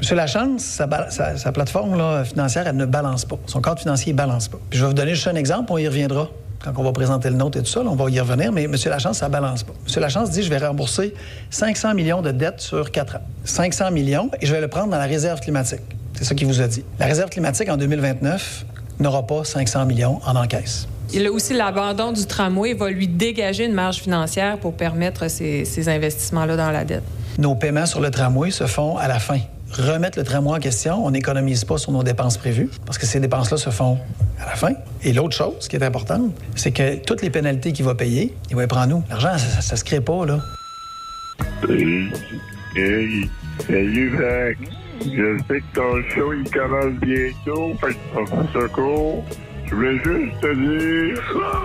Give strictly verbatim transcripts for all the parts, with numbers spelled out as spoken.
M. Lachance, sa, sa, sa plateforme là, financière, elle ne balance pas. Son cadre financier ne balance pas. Puis je vais vous donner juste un exemple, on y reviendra. Quand on va présenter le nôtre et tout ça, là, on va y revenir, mais M. Lachance, ça ne balance pas. M. Lachance dit, je vais rembourser cinq cents millions de dettes sur quatre ans. cinq cents millions, et je vais le prendre dans la réserve climatique. C'est ça qu'il vous a dit. La réserve climatique, en deux mille vingt-neuf, n'aura pas cinq cents millions en encaisse. Il a aussi l'abandon du tramway va lui dégager une marge financière pour permettre ces, ces investissements-là dans la dette. Nos paiements sur le tramway se font à la fin. Remettre le tramway en question, on n'économise pas sur nos dépenses prévues, parce que ces dépenses-là se font à la fin. Et l'autre chose qui est importante, c'est que toutes les pénalités qu'il va payer, il va les prendre nous. L'argent, ça, ça se crée pas, là. Hey, hey, salut, Max. Je sais que ton show, il commence bientôt, fait que ton secours, je voulais juste te dire...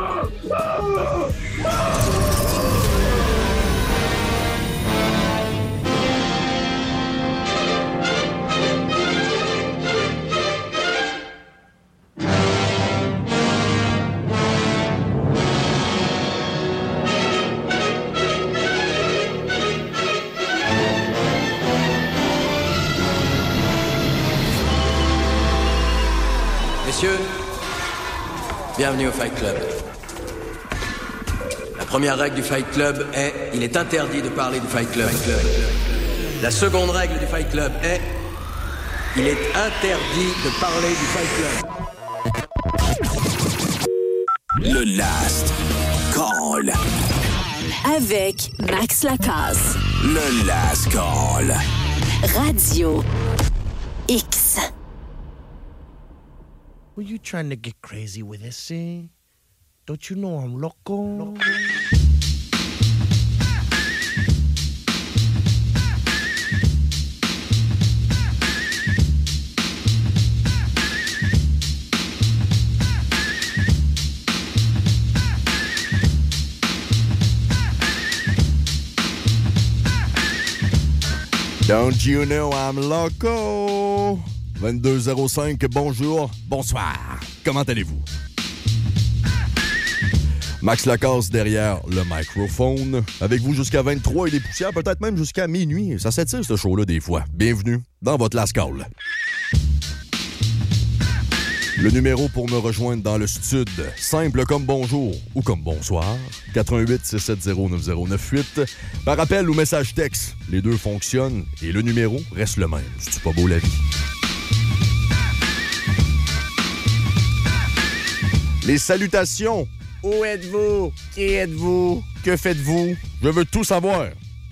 Messieurs, bienvenue au Fight Club. La première règle du Fight Club est il est interdit de parler du Fight Club. La seconde règle du Fight Club est il est interdit de parler du Fight Club. Le Last Call. Avec Max Lacasse. Le Last Call. Radio X. Were you trying to get crazy with this, eh? Don't you know I'm loco? loco? Don't you know I'm loco? vingt-deux zéro cinq, bonjour, bonsoir. Comment allez-vous? Max Lacasse derrière le microphone. Avec vous jusqu'à vingt-trois et les poussières, peut-être même jusqu'à minuit. Ça s'étire, ce show-là, des fois. Bienvenue dans votre Last Call. Le numéro pour me rejoindre dans le stud, simple comme bonjour ou comme bonsoir, quatre un huit six sept zéro neuf zéro neuf huit. Par appel ou message texte, les deux fonctionnent et le numéro reste le même. C'est pas beau la vie? Les salutations. Où êtes-vous? Qui êtes-vous? Que faites-vous? Je veux tout savoir.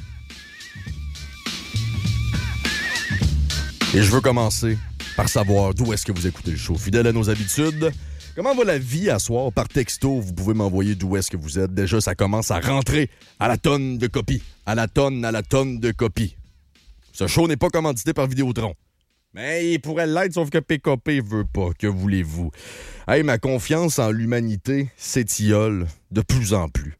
Et je veux commencer par savoir d'où est-ce que vous écoutez le show. Fidèle à nos habitudes, comment va la vie à soir? Par texto, vous pouvez m'envoyer d'où est-ce que vous êtes. Déjà, ça commence à rentrer à la tonne de copies. À la tonne, à la tonne de copies. Ce show n'est pas commandité par Vidéotron. Mais il pourrait l'être, sauf que P K P veut pas. Que voulez-vous? Hey, ma confiance en l'humanité s'étiole de plus en plus.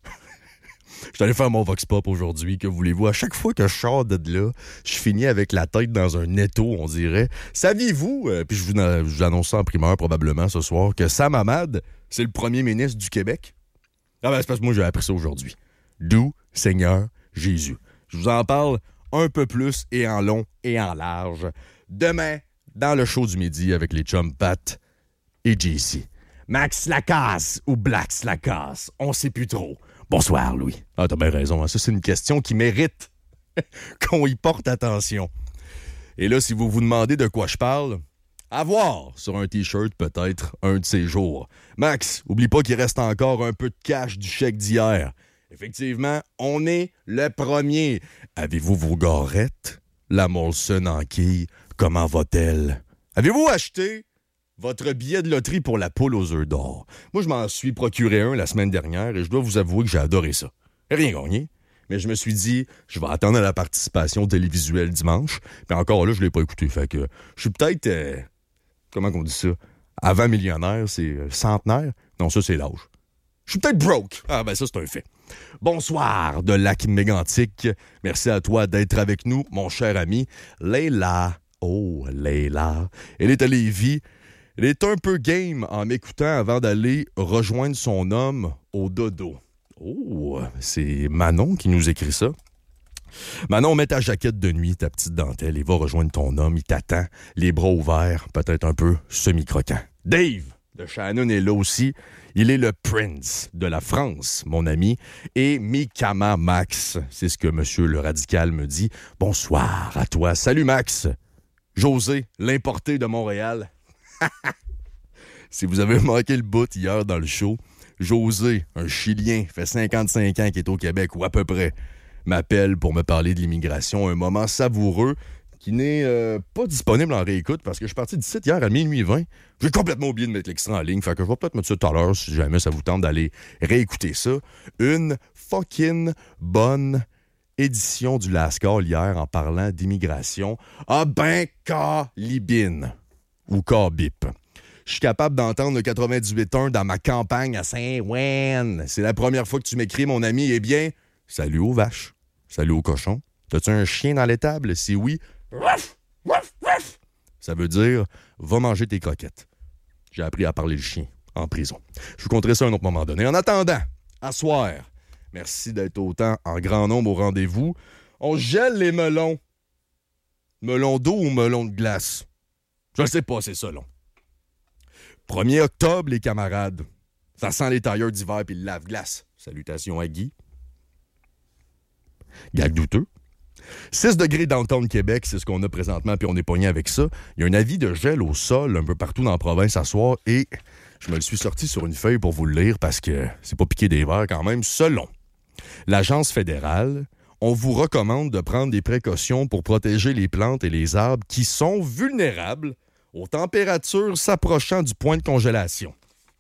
Je suis allé faire mon Vox Pop aujourd'hui, que voulez-vous? À chaque fois que je sors de là, je finis avec la tête dans un étau, on dirait. Saviez-vous, euh, puis je vous, je vous annonce ça en primeur probablement ce soir, que Sam Hamad, c'est le premier ministre du Québec? Ah ben c'est parce que moi j'ai appris ça aujourd'hui. Doux Seigneur Jésus. Je vous en parle un peu plus et en long et en large demain dans le show du midi avec les chums Pat et J C. Max Lacasse ou Black Lacasse, on sait plus trop. Bonsoir, Louis. Ah, t'as bien raison. Hein? Ça, c'est une question qui mérite qu'on y porte attention. Et là, si vous vous demandez de quoi je parle, à voir sur un T-shirt peut-être un de ces jours. Max, oublie pas qu'il reste encore un peu de cash du chèque d'hier. Effectivement, on est le premier. Avez-vous vos garettes? La Molson en quille, comment va-t-elle? Avez-vous acheté votre billet de loterie pour la poule aux œufs d'or? Moi, je m'en suis procuré un la semaine dernière et je dois vous avouer que j'ai adoré ça. J'ai rien gagné, mais je me suis dit, je vais attendre la participation télévisuelle dimanche. Puis encore là, je l'ai pas écouté. Fait que je suis peut-être, euh, comment on dit ça? Avant millionnaire, c'est euh, centenaire? Non, ça, c'est l'âge. Je suis peut-être broke. Ah ben ça, c'est un fait. Bonsoir de Lac Mégantic. Merci à toi d'être avec nous, mon cher ami. Leila. Oh, Leila. Elle est à Lévis. Elle est un peu game en m'écoutant avant d'aller rejoindre son homme au dodo. Oh, c'est Manon qui nous écrit ça. Manon, mets ta jaquette de nuit, ta petite dentelle, et va rejoindre ton homme. Il t'attend, les bras ouverts, peut-être un peu semi-croquant. Dave de Shannon est là aussi. Il est le prince de la France, mon ami. Et Mikama Max, c'est ce que monsieur le radical me dit. Bonsoir à toi. Salut Max. José, l'importé de Montréal. Si vous avez manqué le bout hier dans le show, José, un Chilien, fait cinquante-cinq ans qui est au Québec, ou à peu près, m'appelle pour me parler de l'immigration. Un moment savoureux qui n'est euh, pas disponible en réécoute parce que je suis parti d'ici hier à minuit vingt. J'ai complètement oublié de mettre l'extrait en ligne. Fait que je vais peut-être mettre ça tout à l'heure si jamais ça vous tente d'aller réécouter ça. Une fucking bonne édition du Last Call hier en parlant d'immigration. Ah ben, calibine ou cabip. Je suis capable d'entendre le quatre-vingt-dix-huit un dans ma campagne à Saint-Ouen. C'est la première fois que tu m'écris, mon ami. Eh bien, salut aux vaches. Salut aux cochons. T'as-tu un chien dans l'étable? Si oui, ruff, ruff, ruff. Ça veut dire, va manger tes croquettes. J'ai appris à parler le chien en prison. Je vous conterai ça à un autre moment donné. En attendant, à soir, merci d'être autant en grand nombre au rendez-vous. On gèle les melons. Melons d'eau ou melons de glace? Je ne sais pas, c'est ça, long. premier octobre, les camarades. Ça sent les tailleurs d'hiver puis le lave-glace. Salutations à Guy. Gag douteux. six degrés downtown Québec, c'est ce qu'on a présentement, puis on est pogné avec ça. Il y a un avis de gel au sol un peu partout dans la province à soir, et je me le suis sorti sur une feuille pour vous le lire parce que c'est pas piqué des verres quand même. Selon l'Agence fédérale, on vous recommande de prendre des précautions pour protéger les plantes et les arbres qui sont vulnérables aux températures s'approchant du point de congélation.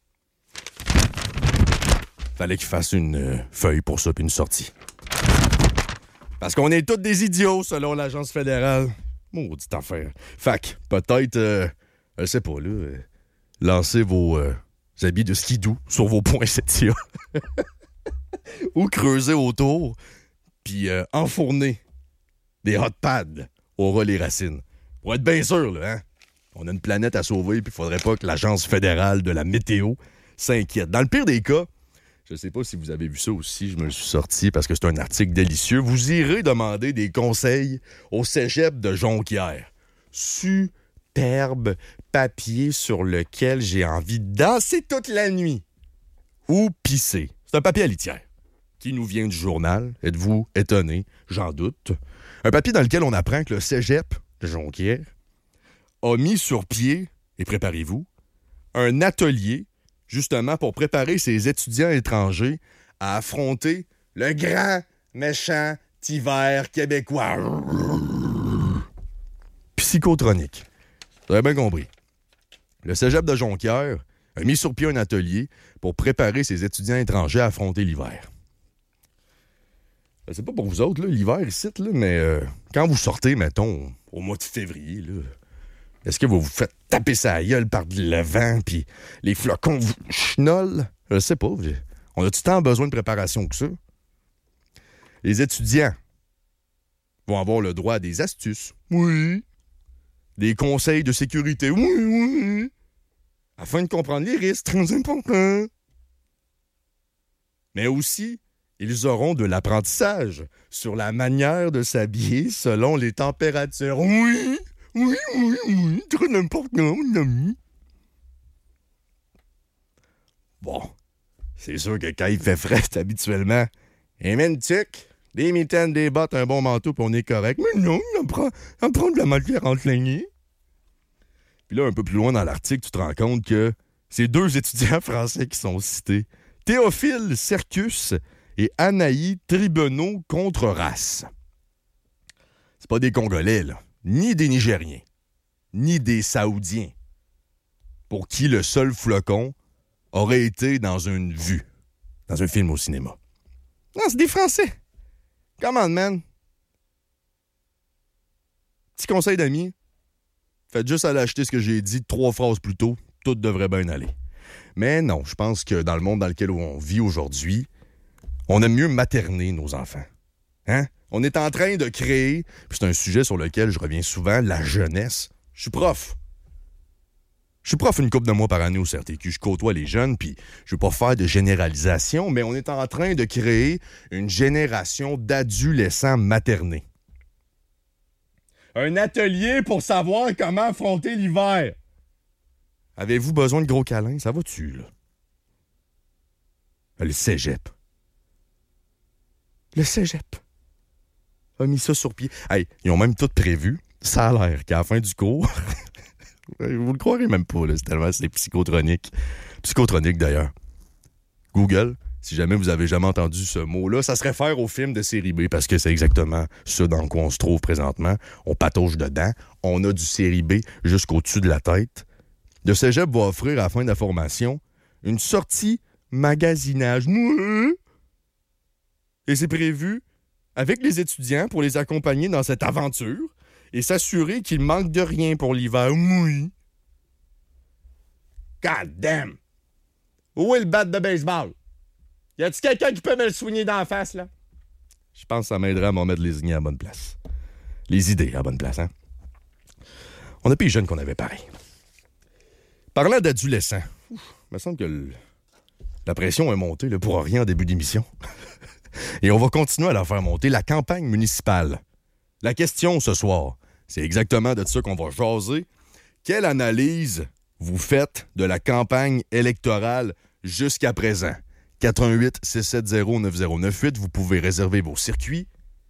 Fallait qu'il fasse une euh, feuille pour ça puis une sortie. Parce qu'on est tous des idiots, selon l'Agence fédérale. Maudite affaire. Fac, peut-être, euh, je sais pas, là, euh, lancez vos euh, habits de skidoo sur vos poinsettias. Ou creuser autour, puis euh, enfourner des hot pads au ras les racines. Pour être bien sûr, là, hein? On a une planète à sauver, puis il faudrait pas que l'Agence fédérale de la météo s'inquiète. Dans le pire des cas, je sais pas si vous avez vu ça aussi, je me le suis sorti parce que c'est un article délicieux. Vous irez demander des conseils au cégep de Jonquière. Superbe papier sur lequel j'ai envie de danser toute la nuit. Ou pisser. C'est un papier à litière qui nous vient du journal. Êtes-vous étonné? J'en doute. Un papier dans lequel on apprend que le cégep de Jonquière a mis sur pied, et préparez-vous, un atelier justement pour préparer ses étudiants étrangers à affronter le grand, méchant hiver québécois. Psychotronique. Vous avez bien compris. Le cégep de Jonquière a mis sur pied un atelier pour préparer ses étudiants étrangers à affronter l'hiver. C'est pas pour vous autres, là, l'hiver ici, là, mais euh, quand vous sortez, mettons, au mois de février, là, est-ce que vous vous faites taper sa gueule par le vent puis les flocons vous chenolent? Je sais pas. On a-tu tant besoin de préparation que ça? Les étudiants vont avoir le droit à des astuces. Oui. Des conseils de sécurité. Oui, oui. Afin de comprendre les risques, très importants. Mais aussi, ils auront de l'apprentissage sur la manière de s'habiller selon les températures. Oui. Oui, oui, oui, très important, mon ami. Bon, c'est sûr que quand il fait frais, habituellement, un mène tuc, des mitaines, des bottes, un bon manteau, puis on est correct. Mais non, on prend, on prend de la matière entre lignées. Puis là, un peu plus loin dans l'article, tu te rends compte que c'est deux étudiants français qui sont cités. Théophile Cercus et Anaï Tribenot contre race. C'est pas des Congolais, là. Ni des Nigériens, ni des Saoudiens, pour qui le seul flocon aurait été dans une vue, dans un film au cinéma. Non, c'est des Français. Come on, man. Petit conseil d'amis, faites juste aller acheter ce que j'ai dit trois phrases plus tôt, tout devrait bien aller. Mais non, je pense que dans le monde dans lequel on vit aujourd'hui, on aime mieux materner nos enfants. Hein? On est en train de créer, puis c'est un sujet sur lequel je reviens souvent, la jeunesse. Je suis prof. Je suis prof une couple de mois par année au C R T Q. Je côtoie les jeunes, puis je veux pas faire de généralisation, mais on est en train de créer une génération d'adolescents maternés. Un atelier pour savoir comment affronter l'hiver. Avez-vous besoin de gros câlins? Ça va-tu, là? Le cégep. Le cégep a mis ça sur pied. Hey, ils ont même tout prévu. Ça a l'air qu'à la fin du cours... Vous le croirez même pas, là, c'est tellement c'est psychotronique. Psychotronique, d'ailleurs. Google, si jamais vous avez jamais entendu ce mot-là, ça se réfère au film de série B, parce que c'est exactement ça dans quoi on se trouve présentement. On patauge dedans, on a du série B jusqu'au-dessus de la tête. Le cégep va offrir à la fin de la formation une sortie magasinage. Et c'est prévu avec les étudiants pour les accompagner dans cette aventure et s'assurer qu'il manque de rien pour l'hiver. Oui. God damn! Où est le bat de baseball? Y a-t-il quelqu'un qui peut me le soigner dans la face, là? Je pense que ça m'aiderait à m'en mettre les idées à la bonne place. Les idées à la bonne place, hein? On a plus jeunes qu'on avait pareil. Parlant d'adolescents, il me semble que le... la pression est montée là, pour rien en début d'émission. Et on va continuer à la faire monter. La campagne municipale. La question ce soir, c'est exactement de ça qu'on va jaser. Quelle analyse vous faites de la campagne électorale jusqu'à présent? quatre un huit, six sept zéro, neuf zéro neuf huit, vous pouvez réserver vos circuits.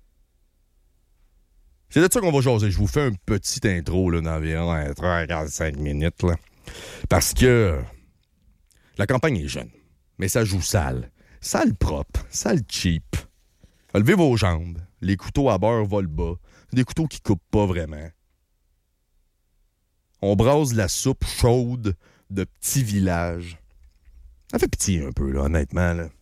C'est de ça qu'on va jaser. Je vous fais un petit intro là, d'environ trente à quarante-cinq minutes. Là, parce que la campagne est jeune, mais ça joue sale. Sale propre, sale cheap. Levez vos jambes. Les couteaux à beurre volent bas. Des couteaux qui coupent pas vraiment. On brase la soupe chaude de petits villages. Ça fait pitié un peu, là, honnêtement. Là.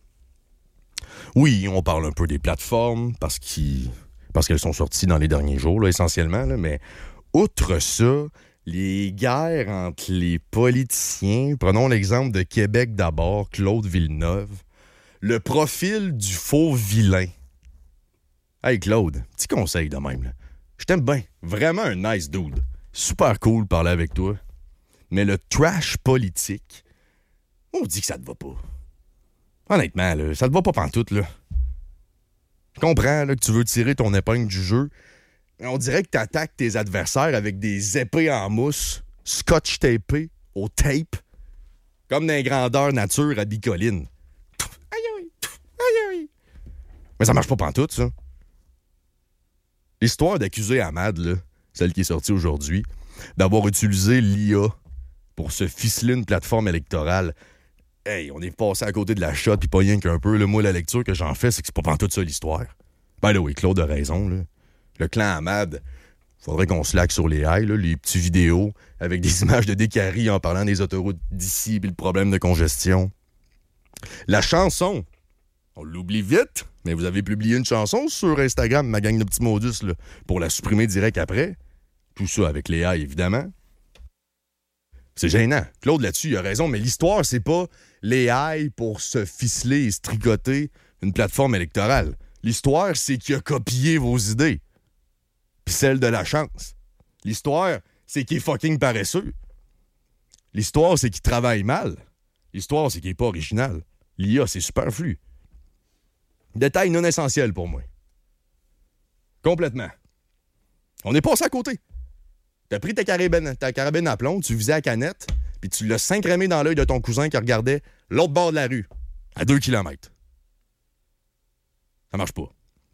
Oui, on parle un peu des plateformes parce, qu'ils... parce qu'elles sont sorties dans les derniers jours, là, essentiellement. Là, mais outre ça, les guerres entre les politiciens, prenons l'exemple de Québec d'abord, Claude Villeneuve, le profil du faux vilain. Hey Claude, petit conseil de même. Là. Je t'aime bien. Vraiment un nice dude. Super cool de parler avec toi. Mais le trash politique, on dit que ça te va pas. Honnêtement, là, ça te va pas pantoute, là. Je comprends là, que tu veux tirer ton épingle du jeu. Mais on dirait que t'attaques tes adversaires avec des épées en mousse, scotch tapé au tape, comme dans les grandeurs nature à Bicoline. Aïe aïe, aïe aïe. Mais ça marche pas pantoute, ça. L'histoire d'accuser Ahmad, là, celle qui est sortie aujourd'hui, d'avoir utilisé l'I A pour se ficeler une plateforme électorale. Hey, on est passé à côté de la shot, pis pas rien qu'un peu. Là, moi, la lecture que j'en fais, c'est que c'est pas pantoute ça, l'histoire. Ben là, oui, Claude a raison. Là. Le clan Ahmad, faudrait qu'on se laque sur les haies, là, les petits vidéos avec des images de Décarie en parlant des autoroutes d'ici pis le problème de congestion. La chanson, on l'oublie vite, mais vous avez publié une chanson sur Instagram, ma gang de petits modus, là, pour la supprimer direct après. Tout ça avec les haies, évidemment. C'est gênant. Claude, là-dessus, il a raison, mais l'histoire, c'est pas les haies pour se ficeler et se tricoter une plateforme électorale. L'histoire, c'est qu'il a copié vos idées. Puis celle de la chance. L'histoire, c'est qu'il est fucking paresseux. L'histoire, c'est qu'il travaille mal. L'histoire, c'est qu'il est pas original. L'I A, c'est superflu. Détail non essentiel pour moi. Complètement. On est passé à côté. T'as pris ta carabine, ta carabine à plomb, tu visais à canette, puis tu l'as syncrémé dans l'œil de ton cousin qui regardait l'autre bord de la rue, à deux kilomètres. Ça marche pas.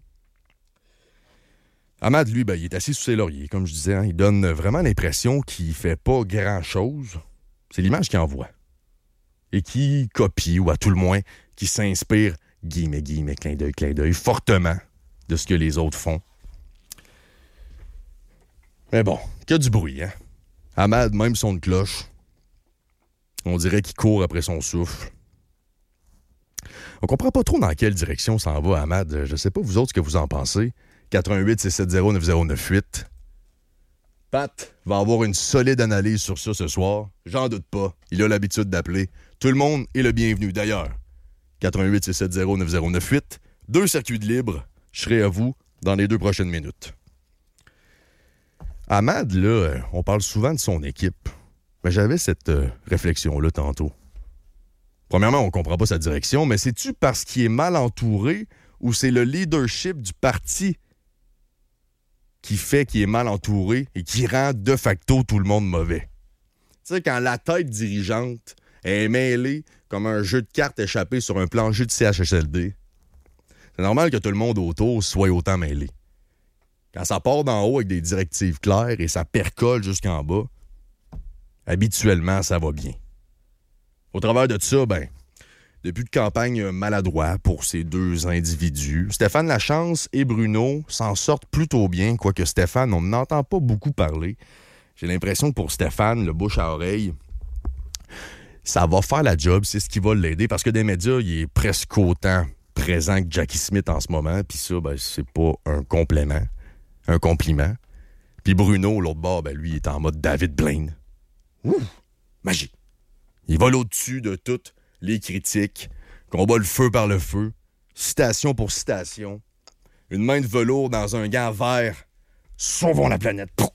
Ahmad, lui, ben, il est assis sous ses lauriers, comme je disais. Hein, il donne vraiment l'impression qu'il fait pas grand-chose. C'est l'image qu'il envoie. Et qui copie, ou à tout le moins, qui s'inspire, guillemets, guillemets, clin d'œil, clin d'œil, fortement de ce que les autres font. Mais bon, qu'il y a du bruit, hein? Ahmad, même son de cloche, on dirait qu'il court après son souffle. On comprend pas trop dans quelle direction s'en va, Ahmad. Je sais pas, vous autres, ce que vous en pensez. quatre un huit, six sept zéro, neuf zéro neuf huit. Pat va avoir une solide analyse sur ça ce soir. J'en doute pas. Il a l'habitude d'appeler. Tout le monde est le bienvenu. D'ailleurs, quatre un huit, six sept zéro, neuf zéro neuf huit. Deux circuits de libre. Je serai à vous dans les deux prochaines minutes. Ahmad, là, on parle souvent de son équipe. Mais j'avais cette euh, réflexion-là tantôt. Premièrement, on ne comprend pas sa direction, mais c'est-tu parce qu'il est mal entouré ou c'est le leadership du parti qui fait qu'il est mal entouré et qui rend de facto tout le monde mauvais? Tu sais, quand la tête dirigeante est mêlée comme un jeu de cartes échappé sur un plancher de C H S L D, c'est normal que tout le monde autour soit autant mêlé. Quand ça part d'en haut avec des directives claires et ça percole jusqu'en bas, habituellement, ça va bien. Au travers de ça, ben, début de campagne maladroit pour ces deux individus. Stéphane Lachance et Bruno s'en sortent plutôt bien, quoique Stéphane, on n'entend pas beaucoup parler. J'ai l'impression que pour Stéphane, le bouche à oreille, ça va faire la job, c'est ce qui va l'aider, parce que des médias, il est presque autant présent que Jackie Smith en ce moment, puis ça, ben, c'est pas un complément, un compliment. Puis Bruno, l'autre bord, ben, lui, il est en mode David Blaine. Ouh! Magie! Il vole au-dessus de toutes les critiques, combat le feu par le feu, citation pour citation, une main de velours dans un gant vert, sauvons la planète. Je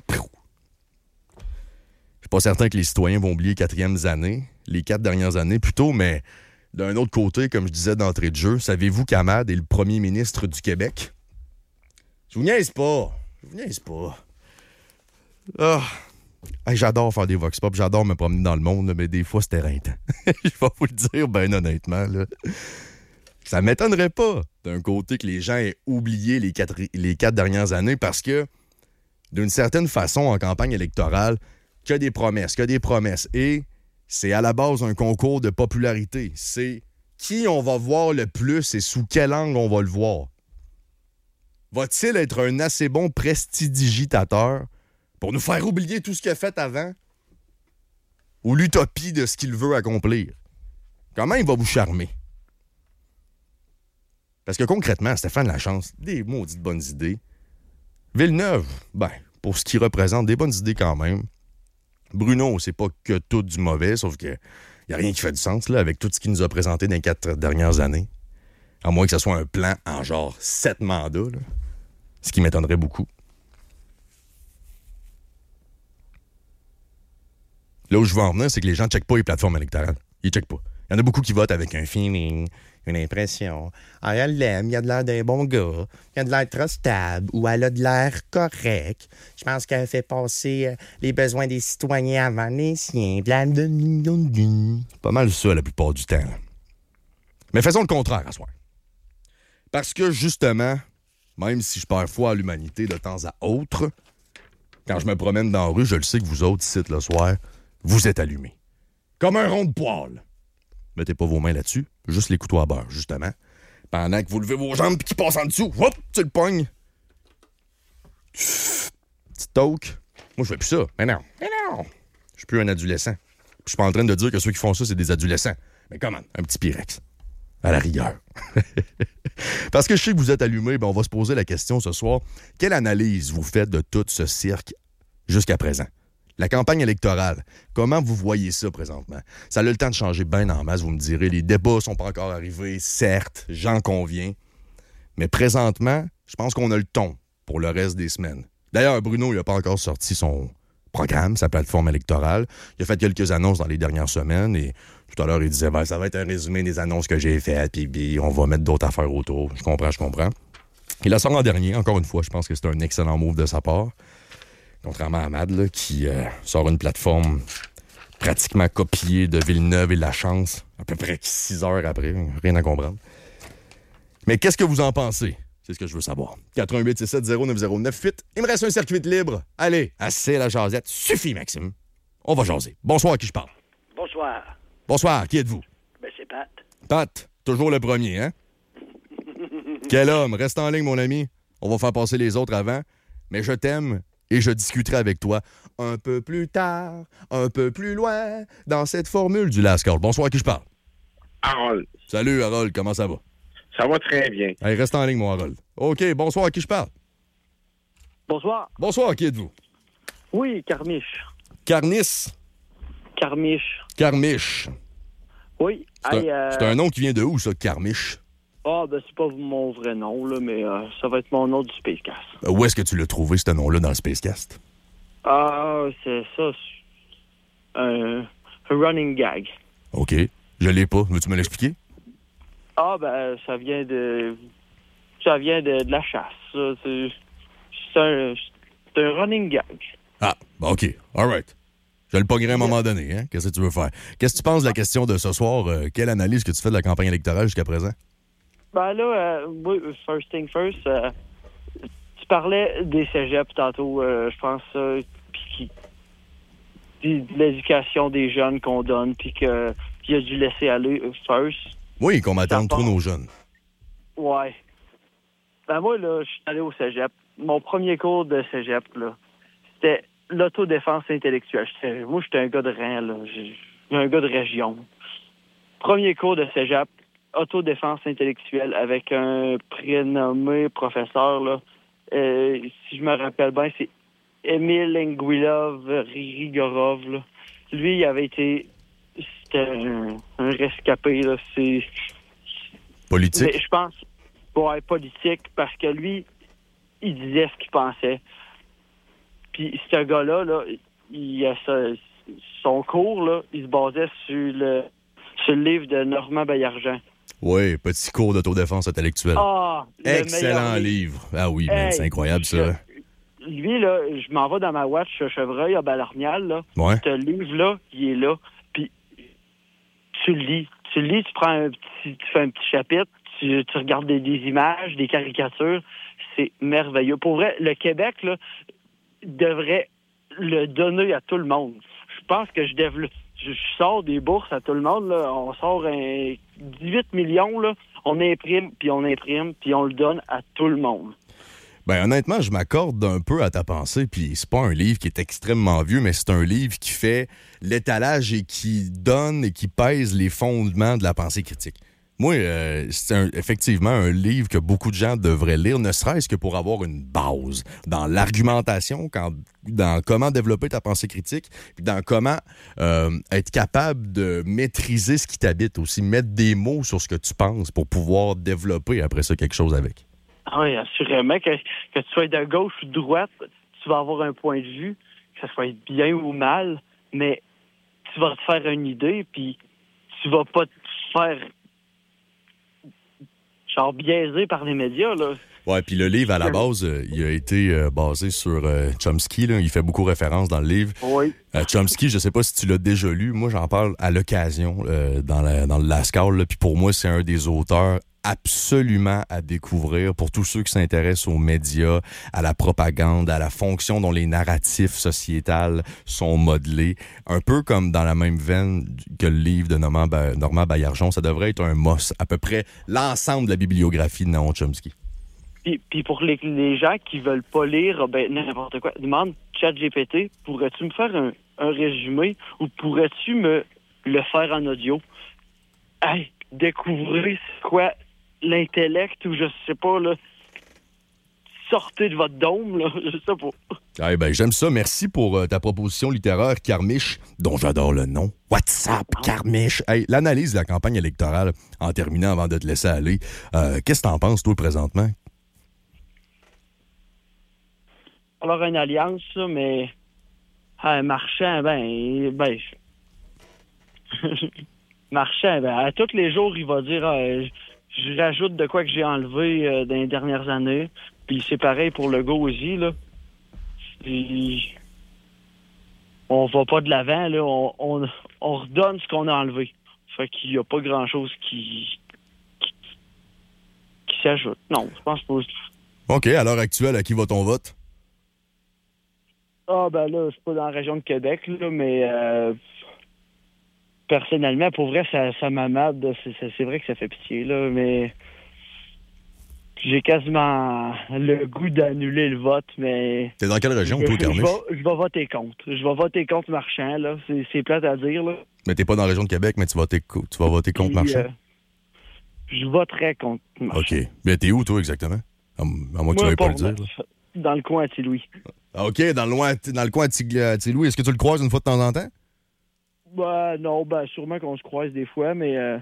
suis pas certain que les citoyens vont oublier les quatrièmes années, les quatre dernières années plutôt, mais d'un autre côté, comme je disais d'entrée de jeu, savez-vous qu'Ahmad est le premier ministre du Québec? Je vous niaise pas, je vous niaise pas. Ah... Hey, j'adore faire des vox pop, j'adore me promener dans le monde, là, mais des fois, c'était éreintant. Je vais vous le dire, ben honnêtement. Là. Ça m'étonnerait pas, d'un côté, que les gens aient oublié les quatre, les quatre dernières années parce que, d'une certaine façon, en campagne électorale, que des promesses, que des promesses. Et c'est à la base un concours de popularité. C'est qui on va voir le plus et sous quel angle on va le voir. Va-t-il être un assez bon prestidigitateur pour nous faire oublier tout ce qu'il a fait avant ou l'utopie de ce qu'il veut accomplir? Comment il va vous charmer? Parce que concrètement, Stéphane Lachance, des maudites bonnes idées. Villeneuve, ben, pour ce qu'il représente, des bonnes idées quand même. Bruno, c'est pas que tout du mauvais, sauf que y a rien qui fait du sens là, avec tout ce qu'il nous a présenté dans les quatre dernières années. À moins que ce soit un plan en genre sept mandats, là, ce qui m'étonnerait beaucoup. Là où je veux en venir, c'est que les gens ne checkent pas les plateformes électorales. Ils ne checkent pas. Il y en a beaucoup qui votent avec un feeling, une impression. Ah, elle l'aime, il a de l'air d'un bon gars, il a de l'air trop stable, ou elle a de l'air correct. Je pense qu'elle fait passer euh, les besoins des citoyens avant les siens. Pas mal ça la plupart du temps. Là. Mais faisons le contraire à soir. Parce que justement, même si je perds foi à l'humanité de temps à autre, quand je me promène dans la rue, je le sais que vous autres, ici, le soir, vous êtes allumés. Comme un rond de poêle. Mettez pas vos mains là-dessus, juste les couteaux à beurre, justement. Pendant que vous levez vos jambes et qu'ils passent en dessous, hop, tu le pognes. Petite toque. Moi, je fais plus ça. Mais non, mais non. Je suis plus un adolescent. Je suis pas en train de dire que ceux qui font ça, c'est des adolescents. Mais comment? Un petit Pyrex. À la rigueur. Parce que je sais que vous êtes allumés, ben on va se poser la question ce soir. Quelle analyse vous faites de tout ce cirque jusqu'à présent? La campagne électorale, comment vous voyez ça présentement? Ça a le temps de changer bien en masse, vous me direz. Les débats sont pas encore arrivés, certes, j'en conviens. Mais présentement, je pense qu'on a le ton pour le reste des semaines. D'ailleurs, Bruno, il n'a pas encore sorti son programme, sa plateforme électorale. Il a fait quelques annonces dans les dernières semaines et tout à l'heure, il disait ben, « ça va être un résumé des annonces que j'ai faites, puis, puis on va mettre d'autres affaires autour. » Je comprends, je comprends. Il la sort en dernier, encore une fois, je pense que c'est un excellent move de sa part. Contrairement à Ahmad, là, qui euh, sort une plateforme pratiquement copiée de Villeneuve et Lachance, à peu près six heures après, rien à comprendre. Mais qu'est-ce que vous en pensez? C'est ce que je veux savoir. quatre un huit six sept zéro neuf zéro neuf huit. Il me reste un circuit de libre. Allez, assez la jasette. Suffit, Maxime. On va jaser. Bonsoir, à qui je parle? Bonsoir. Bonsoir, qui êtes-vous? Ben, c'est Pat. Pat, toujours le premier, hein? Quel homme? Reste en ligne, mon ami. On va faire passer les autres avant. Mais je t'aime et je discuterai avec toi un peu plus tard, un peu plus loin, dans cette formule du Last Call. Bonsoir, à qui je parle? Harold. Salut, Harold. Comment ça va? Ça va très bien. Allez, reste en ligne, mon Harold. OK, bonsoir, à qui je parle? Bonsoir. Bonsoir, qui êtes-vous? Oui, Carmiche. Carnis? Carmiche. Carmiche. Oui. C'est hey, un, euh... c'est un nom qui vient de où, ça, Carmiche? Ah, ben, c'est pas mon vrai nom, là, mais euh, ça va être mon nom du Spacecast. Euh, où est-ce que tu l'as trouvé, ce nom-là, dans le Spacecast? Ah, c'est ça. un, un running gag. OK. Je l'ai pas. Veux-tu me l'expliquer? Ah, ben, ça vient de... Ça vient de, de la chasse. Ça. C'est, c'est, un, c'est un running gag. Ah, ben OK. All right. Je le pognerai à un moment donné. Hein? Qu'est-ce que tu veux faire? Qu'est-ce que tu penses de la question de ce soir? Euh, quelle analyse que tu fais de la campagne électorale jusqu'à présent? Ben là, euh, oui, first thing first, euh, tu parlais des cégeps tantôt, euh, je pense, euh, puis de l'éducation des jeunes qu'on donne, puis qu'il y a dû laisser aller euh, first. Oui, qu'on m'attende trop nos jeunes. Ouais. Ben moi, là, je suis allé au cégep. Mon premier cours de cégep, là, c'était l'autodéfense intellectuelle. J'étais, moi, j'étais un gars de Rhin, là. J'ai, un gars de région. Premier cours de cégep, autodéfense intellectuelle avec un prénommé professeur, là. Euh, si je me rappelle bien, c'est Emile Anguilov Rigorov, là. Lui, il avait été... C'était un, un rescapé, là. C'est... Politique? Mais je pense... Ouais, politique, parce que lui, il disait ce qu'il pensait. Puis ce gars-là, là, il a sa, son cours, là, il se basait sur le, sur le livre de Normand Baillargeon. Oui, petit cours d'autodéfense intellectuelle. Ah! Excellent livre. Ah oui, man, hey, c'est incroyable, ça. Lui, là, je m'en vais dans ma watch Chevreuil à Ballarnial, là. Ouais. Ce livre-là, il est là. Puis tu le lis. Tu le lis, tu prends un petit, tu fais un petit chapitre, tu, tu regardes des, des images, des caricatures. C'est merveilleux. Pour vrai, le Québec, là, devrait le donner à tout le monde. Je pense que je développe, je, je sors des bourses à tout le monde, là. On sort un dix-huit millions, là. On imprime, puis on imprime, puis on le donne à tout le monde. Ben honnêtement, je m'accorde un peu à ta pensée, puis c'est pas un livre qui est extrêmement vieux, mais c'est un livre qui fait l'étalage et qui donne et qui pèse les fondements de la pensée critique. Moi, euh, c'est un, effectivement un livre que beaucoup de gens devraient lire, ne serait-ce que pour avoir une base dans l'argumentation, quand, dans comment développer ta pensée critique, puis dans comment euh, être capable de maîtriser ce qui t'habite aussi, mettre des mots sur ce que tu penses pour pouvoir développer après ça quelque chose avec. Ah oui, assurément, que, que tu sois de gauche ou de droite, tu vas avoir un point de vue, que ça soit bien ou mal, mais tu vas te faire une idée, puis tu vas pas te faire... genre biaisé par les médias, là. Ouais, puis le livre, à la base, euh, il a été euh, basé sur euh, Chomsky, là. Il fait beaucoup référence dans le livre. Oui. Euh, Chomsky, je sais pas si tu l'as déjà lu. Moi, j'en parle à l'occasion euh, dans, la, dans le Lascaux, là. Puis pour moi, c'est un des auteurs absolument à découvrir pour tous ceux qui s'intéressent aux médias, à la propagande, à la fonction dont les narratifs sociétals sont modelés. Un peu comme dans la même veine que le livre de Normand, ba- Normand Baillargeon, ça devrait être un must, à peu près l'ensemble de la bibliographie de Noam Chomsky. Puis, puis pour les, les gens qui veulent pas lire, ben n'importe quoi, demande ChatGPT, pourrais-tu me faire un, un résumé ou pourrais-tu me le faire en audio? Hey, découvrez c'est quoi l'intellect ou je sais pas, là, sortez de votre dôme, là, je sais pas. Eh ben, j'aime ça. Merci pour euh, ta proposition littéraire, Carmiche, dont j'adore le nom. WhatsApp, Carmiche. Hey, l'analyse de la campagne électorale, en terminant avant de te laisser aller, euh, qu'est-ce que t'en penses, toi, présentement? Alors, une alliance, là, mais un marchand, ben, ben, marchand, ben, à tous les jours, il va dire, euh, je rajoute de quoi que j'ai enlevé euh, dans les dernières années. Puis c'est pareil pour le go aussi, là. Puis on va pas de l'avant, là. On, on, on redonne ce qu'on a enlevé. Fait qu'il y a pas grand-chose qui, qui, qui s'ajoute. Non, je pense pas. OK, à l'heure actuelle, à qui va ton vote? Ah, ben là, je suis pas dans la région de Québec, là, mais... Euh, personnellement, pour vrai, ça, ça m'amade. C'est, c'est vrai que ça fait pitié, là, mais j'ai quasiment le goût d'annuler le vote, mais... T'es dans quelle région, toi, Carmiche? Je vais, je vais voter contre. Je vais voter contre Marchand, là. C'est, c'est plate à dire, là. Mais t'es pas dans la région de Québec, mais tu vas, tu vas voter contre Puis, Marchand? Euh, je voterai contre Marchand. OK. Mais t'es où, toi, exactement? À, à moins que Moi, tu veuilles pas pas le dire. Là. Dans le coin à Louis. OK, dans le, loin, dans le coin à Louis. Est-ce que tu le croises une fois de temps en temps? Ben, non, ben, sûrement qu'on se croise des fois, mais... Euh,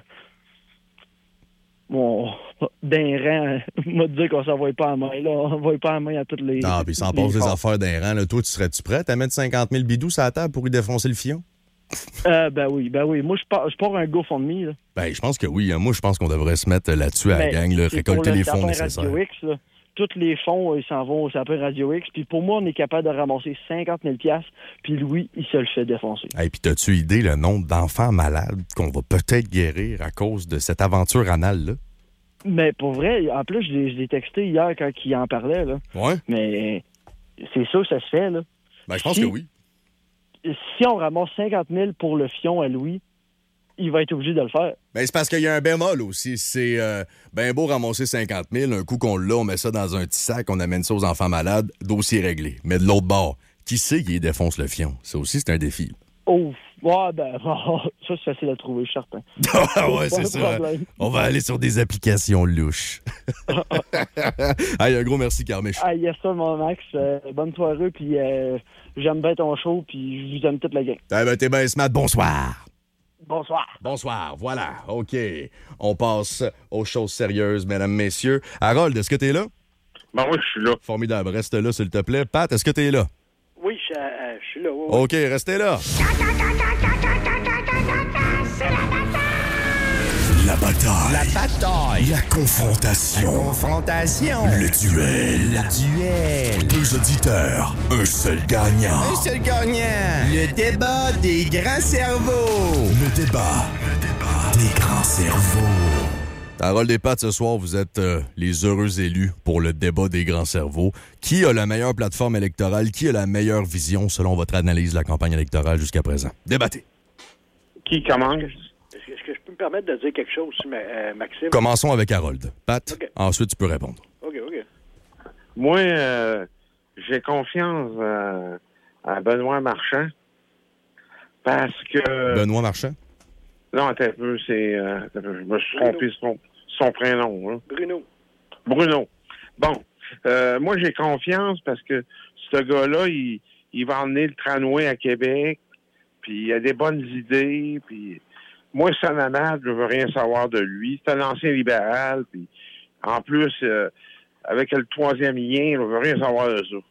bon, d'un rang, on va te dire qu'on s'en va pas en main, là. On va pas en main à toutes les... Non, puis sans passe des affaires d'un rang, là. Toi, tu serais-tu prêt à mettre cinquante mille bidous sur la table pour y défoncer le fion? Euh, ben oui, ben oui. Moi, je pars, je pars un GoFundMe, là. Ben, je pense que oui. Hein. Moi, je pense qu'on devrait se mettre là-dessus à la gang, là, récolter le les fonds sapin nécessaires. Radio X, là. Tous les fonds, ils s'en vont au sapin Radio X. Puis pour moi, on est capable de ramasser cinquante mille dollars. Puis Louis, il se le fait défoncer. Et hey, puis, t'as-tu idée le nombre d'enfants malades qu'on va peut-être guérir à cause de cette aventure anale-là? Mais pour vrai, en plus, je l'ai, je l'ai texté hier quand il en parlait, là. Ouais. Mais c'est sûr que ça se fait, là. Ben, je pense si, que oui. Si on ramasse cinquante mille pour le fion à Louis, il va être obligé de le faire. Ben, c'est parce qu'il y a un bémol aussi. C'est euh, ben beau ramasser cinquante mille, un coup qu'on l'a, on met ça dans un petit sac, on amène ça aux enfants malades, dossier réglé. Mais de l'autre bord, qui sait qui défonce le fion? Ça aussi, c'est un défi. Oh, ouais, ben, ça, c'est facile à trouver, je suis certain. Ah ouais, c'est ça. On va aller sur des applications louches. Hey, un gros merci, Carmiche. Ah, yes, ça, mon Max. Euh, bonne soirée, puis euh, j'aime bien ton show, puis je vous aime toute la gang. Eh ben, t'es bien smart. Bonsoir. Bonsoir. Bonsoir, voilà. OK. On passe aux choses sérieuses, mesdames, messieurs. Harold, est-ce que t'es là? Ben oui, je suis là. Formidable. Reste là, s'il te plaît. Pat, est-ce que t'es là? Oui, je, euh, je suis là. Oui, oui. OK, restez là. La bataille. La bataille. La confrontation. La confrontation. Le duel. Le duel. Deux auditeurs, un seul gagnant. Un seul gagnant. Le débat des grands cerveaux. Le débat. Le débat des grands cerveaux. Harold et Pat, ce soir, vous êtes euh, les heureux élus pour le débat des grands cerveaux. Qui a la meilleure plateforme électorale? Qui a la meilleure vision selon votre analyse de la campagne électorale jusqu'à présent? Débattez. Qui commence? Est-ce que, est-ce que je peux me permettre de dire quelque chose aussi, euh, Maxime? Commençons avec Harold. Pat, okay. Ensuite, tu peux répondre. OK, OK. Moi, euh, j'ai confiance euh, à Benoît Marchand parce que... Benoît Marchand? Non, attends un peu, c'est... Euh, je me suis trompé son, son prénom. Hein. Bruno. Bruno. Bon, euh, moi, j'ai confiance parce que ce gars-là, il, il va emmener le tramway à Québec, puis il a des bonnes idées, puis... Moi, Sam Hamad, je veux rien savoir de lui. C'est un ancien libéral, puis en plus, euh, avec le troisième lien, je veux rien savoir de ça.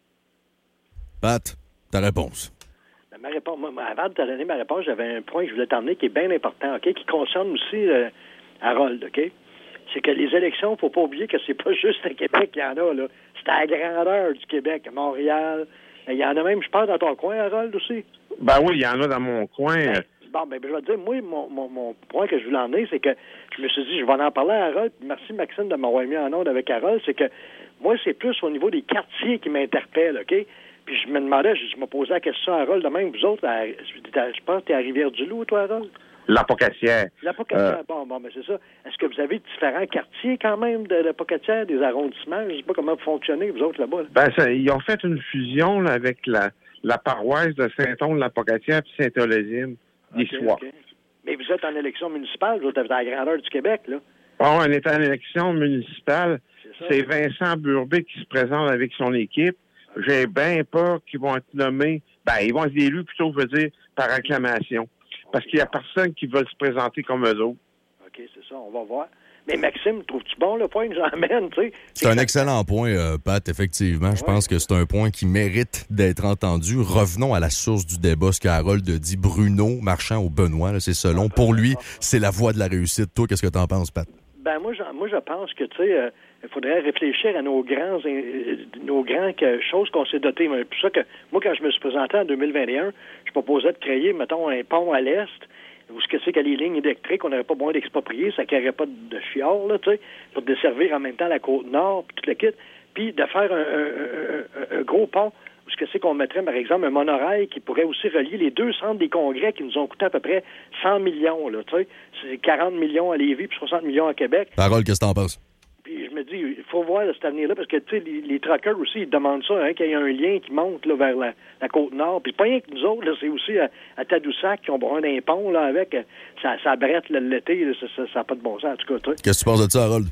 Pat, ta réponse. Ma réponse, moi, avant de te donner ma réponse, j'avais un point que je voulais t'emmener qui est bien important, OK, qui concerne aussi euh, Harold, OK? C'est que les élections, il ne faut pas oublier que c'est pas juste à Québec qu'il y en a, là. C'est à la grandeur du Québec, à Montréal. Il y en a même, je pense, dans ton coin, Harold, aussi. Ben oui, il y en a dans mon coin. Ben, bon, ben, je vais te dire, moi, mon, mon, mon point que je voulais emmener, c'est que je me suis dit, je vais en parler à Harold. Merci, Maxime, de m'avoir mis en onde avec Harold. C'est que moi, c'est plus au niveau des quartiers qui m'interpellent, OK? Puis je me demandais, je, je me posais la question à Harold, de même, vous autres, à, je pense que tu es à Rivière-du-Loup, toi, Harold? L'Apocatière. L'Apocatière, euh... bon, bon, mais c'est ça. Est-ce que vous avez différents quartiers, quand même, de l'Apocatière, des arrondissements? Je ne sais pas comment vous fonctionnez, vous autres, là-bas. Là. Ben, ça, ils ont fait une fusion là, avec la, la paroisse de Saint-Onge-l'Apocatière puis Saint-Olésine, des okay, soirs. Okay. Mais vous êtes en élection municipale, vous êtes à la grandeur du Québec, là. Oh, on est en élection municipale. C'est, c'est Vincent Burbé qui se présente avec son équipe. J'ai bien peur qu'ils vont être nommés. Ben, ils vont être élus plutôt, je veux dire, par acclamation. Parce qu'il n'y a personne qui veut se présenter comme eux autres. OK, c'est ça, on va voir. Mais Maxime, trouves-tu bon le point que j'emmène, tu sais? C'est un excellent point, euh, Pat, effectivement. Ouais. Je pense que c'est un point qui mérite d'être entendu. Revenons à la source du débat, ce qu'Harold dit. Bruno Marchand ou Benoît, là, c'est selon. Pour lui, c'est la voie de la réussite. Toi, qu'est-ce que t'en penses, Pat? Ben moi, je, moi, je pense que, tu sais, euh, il faudrait réfléchir à nos grands, euh, nos grands que, choses qu'on s'est dotés. C'est pour ça que, moi, quand je me suis présenté en deux mille vingt et un, je proposais de créer, mettons, un pont à l'Est, où ce que c'est que les lignes électriques, on n'aurait pas besoin d'exproprier, ça ne créerait pas de chiard, là, tu sais, pour desservir en même temps la Côte-Nord, puis tout le kit, puis de faire un, un, un, un gros pont, où ce que c'est qu'on mettrait, par exemple, un monorail qui pourrait aussi relier les deux centres des congrès qui nous ont coûté à peu près cent millions, là, tu sais, c'est quarante millions à Lévis puis soixante millions à Québec. Harold, qu'est-ce que t'en penses? Puis je me dis, il faut voir là, cet avenir-là, parce que, tu sais, les, les truckers aussi, ils demandent ça, hein, qu'il y ait un lien qui monte là, vers la, la Côte-Nord. Puis pas rien que nous autres, là, c'est aussi à, à Tadoussac qui ont besoin d'un pont, là, avec, ça, ça brette là, l'été, là, ça n'a pas de bon sens, en tout cas, tu sais. Qu'est-ce que tu penses de ça, Harold?